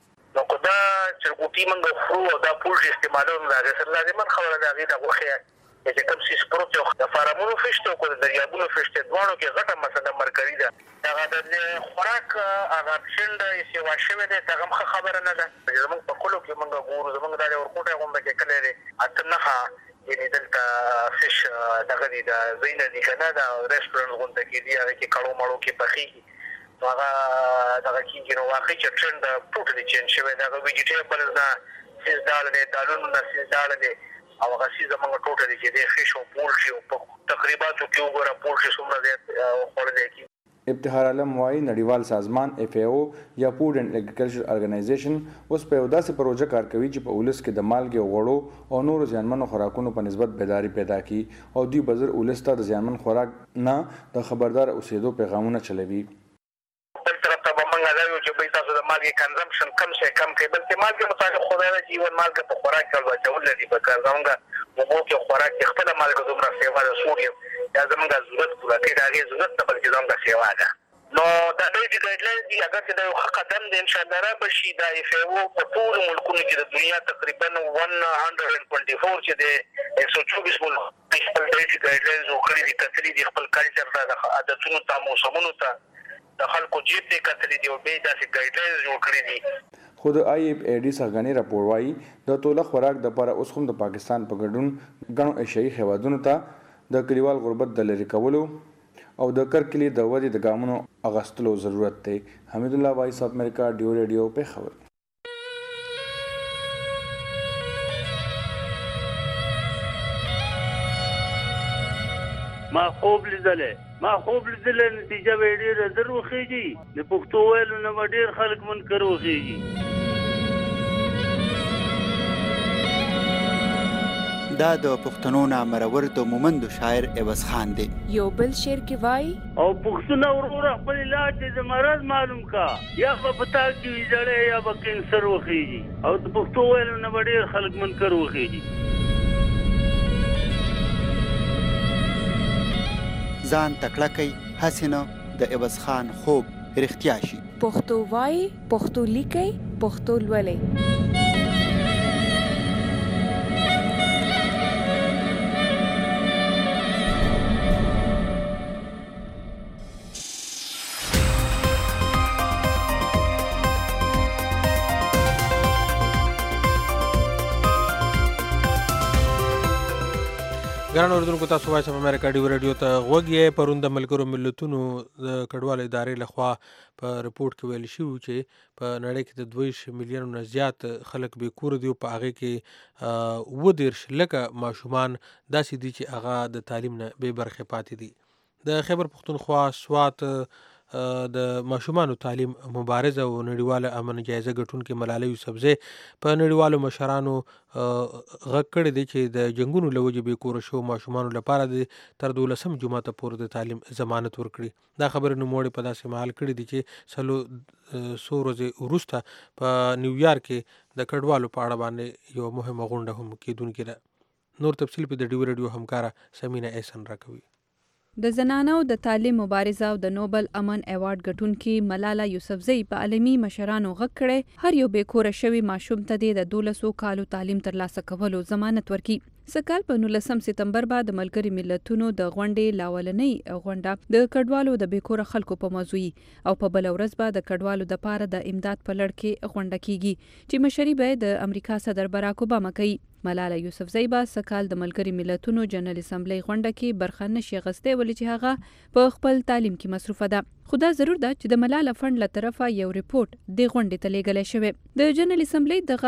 [SPEAKER 5] چرګوټي موږ خورو او دا پولټ استعمالوو نو د هغې سره لازمن خبره د هغې د غوښې چې کوم څیز پروت دی د فارمونو فش دی او که د دریابونو فش دی دواړو کې غټه مسله مرکزي ده هغه د خوراک هغه شنډ سیوا شوی دی هغه هم ښه خبره نه ده زموږ په کلو کې موږ ګورو زموږ دا د ورکوټی غونډه کې کلی دی اته نښه یعنې دلته فش دغه دي د ځایونه دي که نه د رسټورنټ غونډه کې دي هغې کې کړو مړو کې پخېږي نو هغه دغه کېږي نو واقعي چې ټرند ټوټ دی چینج شوی دی هغه ویجیټیبلز نه سیز داړه دی دالونو نه سیز داړه دی او هغه سیز زموږ ټوټه دی چې دی فش او پولټري او په تقریباتو کې وګوره پولټري څومره دی خوړلی کېږي
[SPEAKER 18] ابتهار عالم وايي نړیوال سازمان FAO یا فود اینڈ اګریکلچر ارګنایزیشن اوس په یو داسې پروژه کار کوي چې په ولس کې د مالګې غوړو او نورو زیانمنو خوراکونو په نسبت بیداری پیدا کړي او دوی بزر ولس ته د زیانمن خوراک نه د خبردار اوسېدو پیغامونه چلوي.
[SPEAKER 5] بل طرف ته به موږ دا وایو چې به تاسو د مالګې کنزمپشن کم شي کم کړئ، بلکې مالګې مطابق خدای د جیون مالګه په خوراک کې واچول دي په کار زموږ اوبو کې خوراک کې خپله مالګه دومره سیوا د سوډیم یا زموږ ضرورت پوره کوي د هغې ضرورت نه بلکې زموږ سیوا ده. نو دا ډېر چې ګایډلاینز دي اګر چې دا یو ښه قدم دی انشاءالله را به شي دا FAO په ټولو ملکونو کې د دنیا تقریبا 124 چې دی 124 ملک خپل ډېر ګایډلاینز وکړي دي، کتلي دي خپل کلچر ته د عادتونو ته موسمونو ته د خلکو جیب دی کتلي دي او بیا یې داسې ګایډلاینز جوړ کړي دي.
[SPEAKER 18] خو د IFAD څرګندې راپور وایي د توله خوراک دپاره اوس هم د پاکستان په ګډون ګڼو ایشیایي هیوادونو ته د کلیوال غربت د لرې کولو او د کرکلي د ودې د ګامونو اغستلو ضرورت دی. حمید الله وایس اف امریکا ډیو ریډیو پېښور.
[SPEAKER 19] ما خوب لیدلې نتیجه به ډېره زر وخېږي، د پښتو ویلو نه به ډېر خلک منکر وخېږي.
[SPEAKER 3] دا د پښتنو نامرور د مومندو شاعر عوض خان دی.
[SPEAKER 20] یو بل شعر کې وایي
[SPEAKER 19] او پښتونه وروره خپل علاج د مرض معلوم کا، یا به پتا کې ویجړې یا به کینسر وخېږي او د پښتو ویلو نه به ډېر خلک منکر وخېږي.
[SPEAKER 3] ځان تکړه کوي هسې نه د عوض خان خوب رښتیا شي.
[SPEAKER 20] پښتو وایي، پښتو لیکئ، پښتو لولئ.
[SPEAKER 2] ګران اوریدونکو تاسو وایس اف امریکا ډیو ریډیو ته غوږ یې. پرون د ملګرو ملتونو د کډوالو ادارې لخوا په رپورټ کې ویل شوي چې په نړۍ کې د 22 میلیونو نه زیات خلک بې کوره دي او په هغې کې 27 لکه ماشومان داسې دي چې هغه د تعلیم نه بې برخې پاتې دي. د خیبر پښتونخوا سوات د ماشومانو تعلیم مبارزه او نړیواله امن جایزه ګټونکې ملالۍ یوسفزۍ په نړیوالو مشرانو غږ کړی دی چې د جنګونو له وجې بې کوره شوو ماشومانو لپاره د تر 12 جماعته پورې د تعلیم ضمانت ورکړي. دا خبرې نوموړې په داسې مهال کړي دي چې څو ورځې وروسته په نیویارک کې د کډوالو په اړه باندې یوه مهمه غونډه هم کېدونکې ده. نور تفصیل په د ډیو ریډیو همکاره سمینا احسن راکوي.
[SPEAKER 21] د زنانو د تعلیم مبارزه او د نوبل امن ایوارډ ګټونکې ملاله یوسفزۍ په عالمي مشرانو غږ کړی هر یو بې کوره شوي ماشوم ته د 12 کالو تعلیم ترلاسه کولو ضمانت ورکړي. سکال په 19 سپتمبر بعد د ملګري ملتونو د غونډې لاولنۍ غونډه د کډوالو د بې کوره خلکو په موضوع او په بل ورځ به د کډوالو د پاره د امداد په لړ کې غونډه کیږي چې مشري به د امریکا صدر باراک اوباما کوي. ملاله یوسفزۍ به سکال د ملګري ملتونو جنرال اسمبلی غونډه کې برخه نشي اخیستی ولې چې هغه په خپل تعلیم کې مصروفه ده. خو دا ضرور ده چې د ملاله فنډ له طرفه یو ریپورټ د غونډې ته لیږلی شوی. د جنرال اسمبلی دغه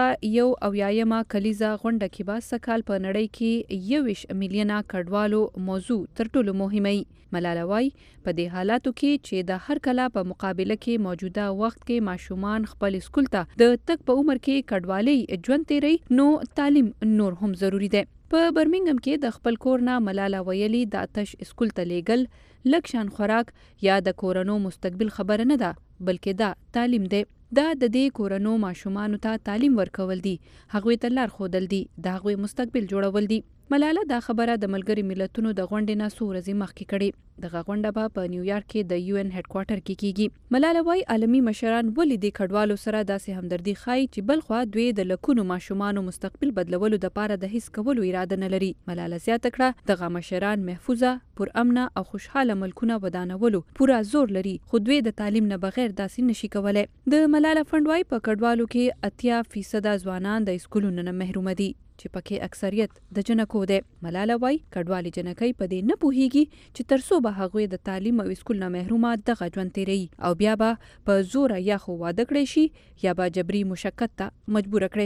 [SPEAKER 21] 81مه کلیزه غونډه کې به سکال په نړۍ کې 21 میلیونه کډوالو موضوع تر ټولو مهمه. ملاله وایي په دې حالاتو کې چې د هر کله په مقابله کې موجوده وخت کې ماشومان خپل سکول ته د تګ په عمر کې کډوالۍ ژوند تیری نو تعلیم نور هم ضروری دی. په برمنګم کې د خپل کور نه ملاله ویلي د آتش سکول ته لیږل لږ شان خوراک یا د کورنو مستقبل خبره نه ده بلکې دا تعلیم دی. دا د دې کورنو ماشومانو ته تعلیم ورکول دي، هغوی ته لار ښودل دي، د هغوی مستقبل جوړول دي. ملاله دا خبره د ملګري ملتونو د غونډې نه څو ورځې مخکې کړې. دغه غونډه به په نیویارک کې د UN هډ کوارټر کې کیږي. ملاله وایي عالمي مشران ولې د کډوالو سره داسې همدردي ښایي چې بل خوا دوی د لکونو ماشومانو مستقبل بدلولو دپاره د هیڅ کولو اراده نه لري. ملاله زیاته کړه دغه مشران محفوظه، پرامنه او خوشحاله ملکونه ودانولو پوره زور لري خو دوی د تعلیم نه بغیر داسې نشي کولی. د ملاله فنډ وایي په کډوالو کې 80% ځوانان د سکولونو نه محرومه دي چې پکې اکثریت د جنکو دی. ملاله وایي کډوالې جنکۍ په دې نه پوهیږي چې تر څو به هغوی د تعلیم او سکول نه محرومه دغه ژوند تیروي او بیا به په زوره یا خو واده کړی شي یا به جبري مشقت ته مجبوره کړی شي.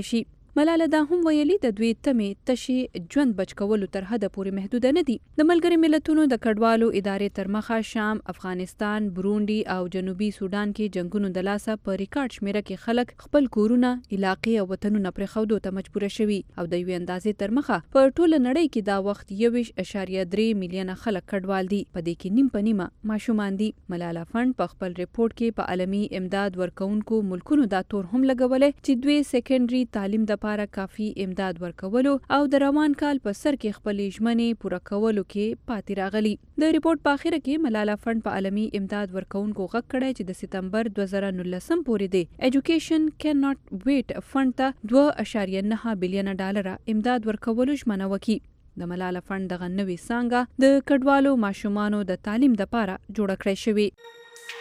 [SPEAKER 21] ملاله دا هم ویلي د دوی تمې تشي ژوند بچ کولو تر حده پورې محدود نه دي. د ملګري ملتونو د کډوالو ادارې تر مخه شام، افغانستان، برونډي او جنوبي سودان کې جنگونو د لاسه په ریکارډ شمیره کې خلک خپل کورونه، علاقې او وطنونه پرېښودو ته مجبور شوي او د یوې اندازې تر مخه په ټوله نړۍ کې دا وخت 21.3 میلیونه خلک کډوال دي، په دې کې نیم په نیمه ماشومان دي. ملاله فند په خپل ریپورت کې په عالمي امداد ورکوونکو ملکونو دا تور هم لګولې چې دوی سیکنډري تعلیم د لپاره کافي امداد ورکولو او د روان کال په سر کې خپلې ژمنې پوره کولو کې پاتې راغلي. د ریپورت په اخر کې ملاله فند په عالمي امداد ورکوونکو غږ کړی چې د سپتمبر 2019 پورې د ایجوکیشن کین ناٹ ویټ فند ته 2.9 بلین ډالر امداد ورکولو ژمنه وکړي. د ملاله فند دغه نوې څانګه د کډوالو ماشومانو د تعلیم لپاره جوړه کړې شوې.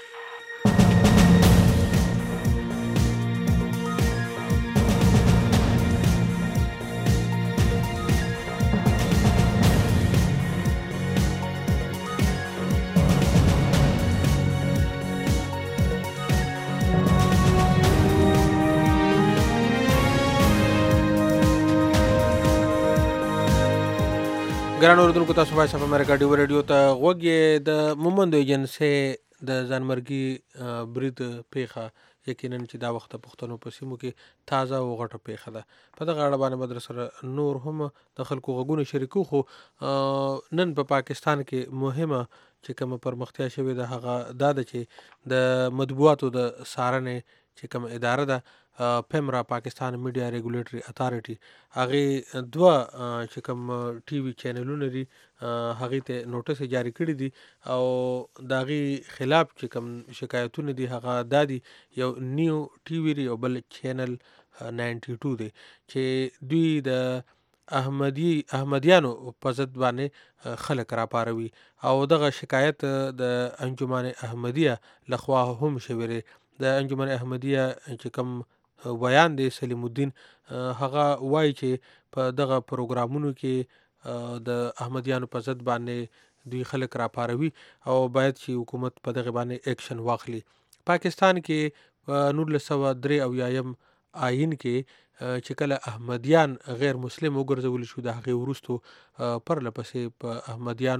[SPEAKER 2] ګران اوریدونکو، تاسو وایس اف امریکا ډیو ریډیو ته غوږ یې. د مومندو ایجنسۍ د ځانمرګي برید پیښه یقینا چې دا وخت پښتنو په سیمو کې تازه او غټه پیښه ده. په دغه اړه باندې به در سره نور هم د خلکو غږونه شریکو. خو نن په پاکستان کې مهمه چې کومه پرمختیا شوې ده هغه دا ده چې د مطبوعاتو د څارنې چې کومه اداره ده پیمرا، پاکستان میډیا ریګولیټري اتھارټي، هغې دوه چې کوم ټي وي چینلونه دي هغې ته نوټس جاری کړي دي او د هغې خلاف چې کوم شکایتونه دي هغه دا دي. یو نیو ټي وي دی او بل چینل 92 دی چې دوی د احمدیانو په ضد باندې خلک راپاروي او دغه شکایت د انجمن احمدیه لخوا هم شوی دی. د انجمن احمدیه چې کوم بیان دی سلیم الدین هغه وایي چې په دغه پروګرامونو کې د احمدیانو په ضد باندې دوی خلک راپاروي او باید چې حکومت په دغه باندې اکشن واخلي. پاکستان کې په 1983 آئین کې چې کله احمدیان غیر مسلم وګرځول شو د هغې وروستو پرلپسې په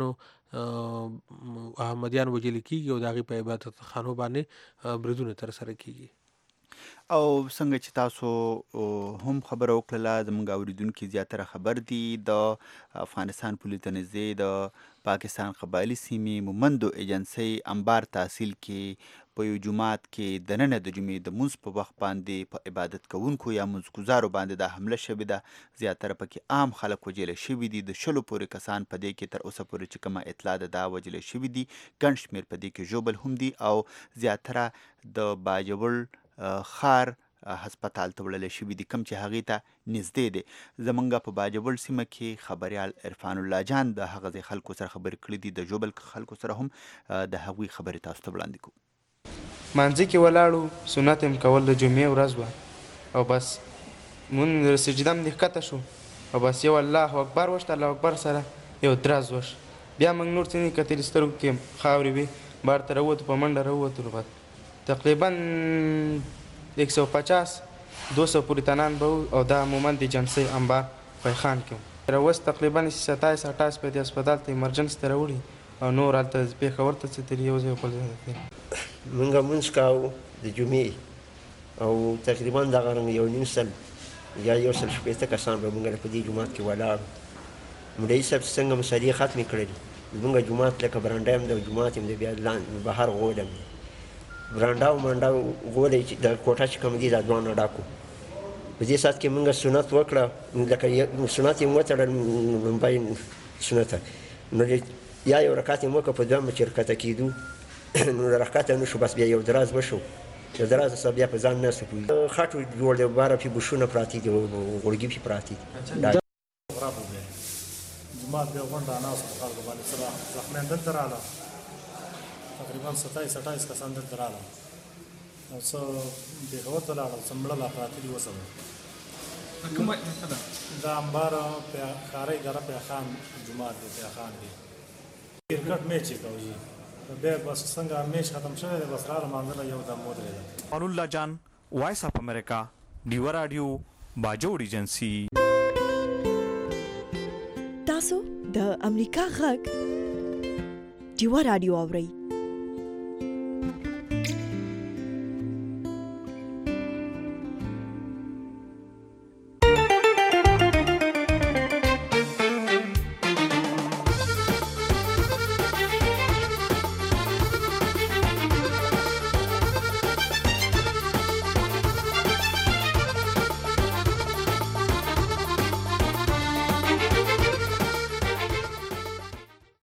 [SPEAKER 2] احمدیان وژل کېږي او د هغې په عبادت خانو باندې بریدونه ترسره کېږي.
[SPEAKER 3] او څنګه چې تاسو هم خبره وکړله زموږ اوریدونکي زیاتره خبر دي د افغانستان پولې ته نږدې د پاکستان قبایلي سیمې مومندو ایجنسۍ انبار تحصیل کې په یو جومات کې دننه د جمعې د مونځ په وخت باندې په عبادت کوونکو یا مونځګزارو باندې دا حمله شوې ده. زیاتره پکې عام خلک وژل شوي دي. د 100 پورې کسان په دې کې تر اوسه پورې چې کومه اطلاع ده دا وژل شوي دي. ګڼ شمېر په دې کې ژوبل هم دي او زیاتره د باجوړ خار هسپتال ته وړل شوي دي کوم چې هغې ته نږدې دی. زمونږ په باجوړ سیمه کې خبریال عرفان الله جان د هغه ځای خلکو سره خبرې کړي دي. د ژوبل خلکو سره هم د هغوی خبرې تاسو ته وړاندې کوو.
[SPEAKER 8] مانځه کې ولاړو، سنت هم کول، د جمعې ورځ وه او بس مونږ سجده هم دې ښکته شو او بس یو الله اکبر وشت، الله اکبر سره یو درز وش. بیا موږ نور څه نه کتل، سترګو کې خاورې وې، بار ته راووتو، په منډه راووتو. بعد تقریبا 150-200 پوریتانان به او دا مومند ایجنسۍ انبار پیخان کې راوست. تقریبا 27-28 په دې هسپتال ته ایمرجنس ته راوړي او نور هلته پېښور ته څه تلي یو ځای بل ځای ته.
[SPEAKER 4] موږ مونځ کاوو د جمعې او تقریبا دغه رنګ 1.5 یا 1.15 کسان به موږ په دې جومات کې ولاړو. مولوي صاحب څنګه مصالې ختمې کړلې. زموږ جومات لکه برانډه هم د جومات هم د بیا لاندې بهر غول هم برانډه او منډه غولی چې د کوټه چې کوم دي دا دواړه ډاکو. په دې ساعت کې موږ سنت وکړه، لکه سنت یې وتړل لومبی سنت، نو یا یو رکعت یې وکړه، په دویمه چې رکعته کېدو نو رکعته نه شو، بس بیا یو دراز وشو. یو دراز سره بیا په ځان ناست وو، خټو جوړ دی، باره پې بوشونه پراته دي، غوړګي پې پراته دي.
[SPEAKER 22] جومات بیا غونډه ناست په خلکو باندې سره زخمیان دلته راغله، تقریبا 27-28 کسان دلته راغله او څه پېښور ته لاړل، څه مړه لا پراته دي. اوسه کومه دا انبار ښارۍ ګره پیخان جومات دی، پیخان دی کرکټ میچ یې کوي. بیا بس څنګه میچ ختم شوی دی، بس راغله مانځله یو دم ودرېده.
[SPEAKER 23] امان الله جان، وایس اف امریکا، ډیوه راډیو،
[SPEAKER 9] باجوړ ایجنسی.
[SPEAKER 1] تاسو د امریکا غږ ډیوا رادیو اورئ.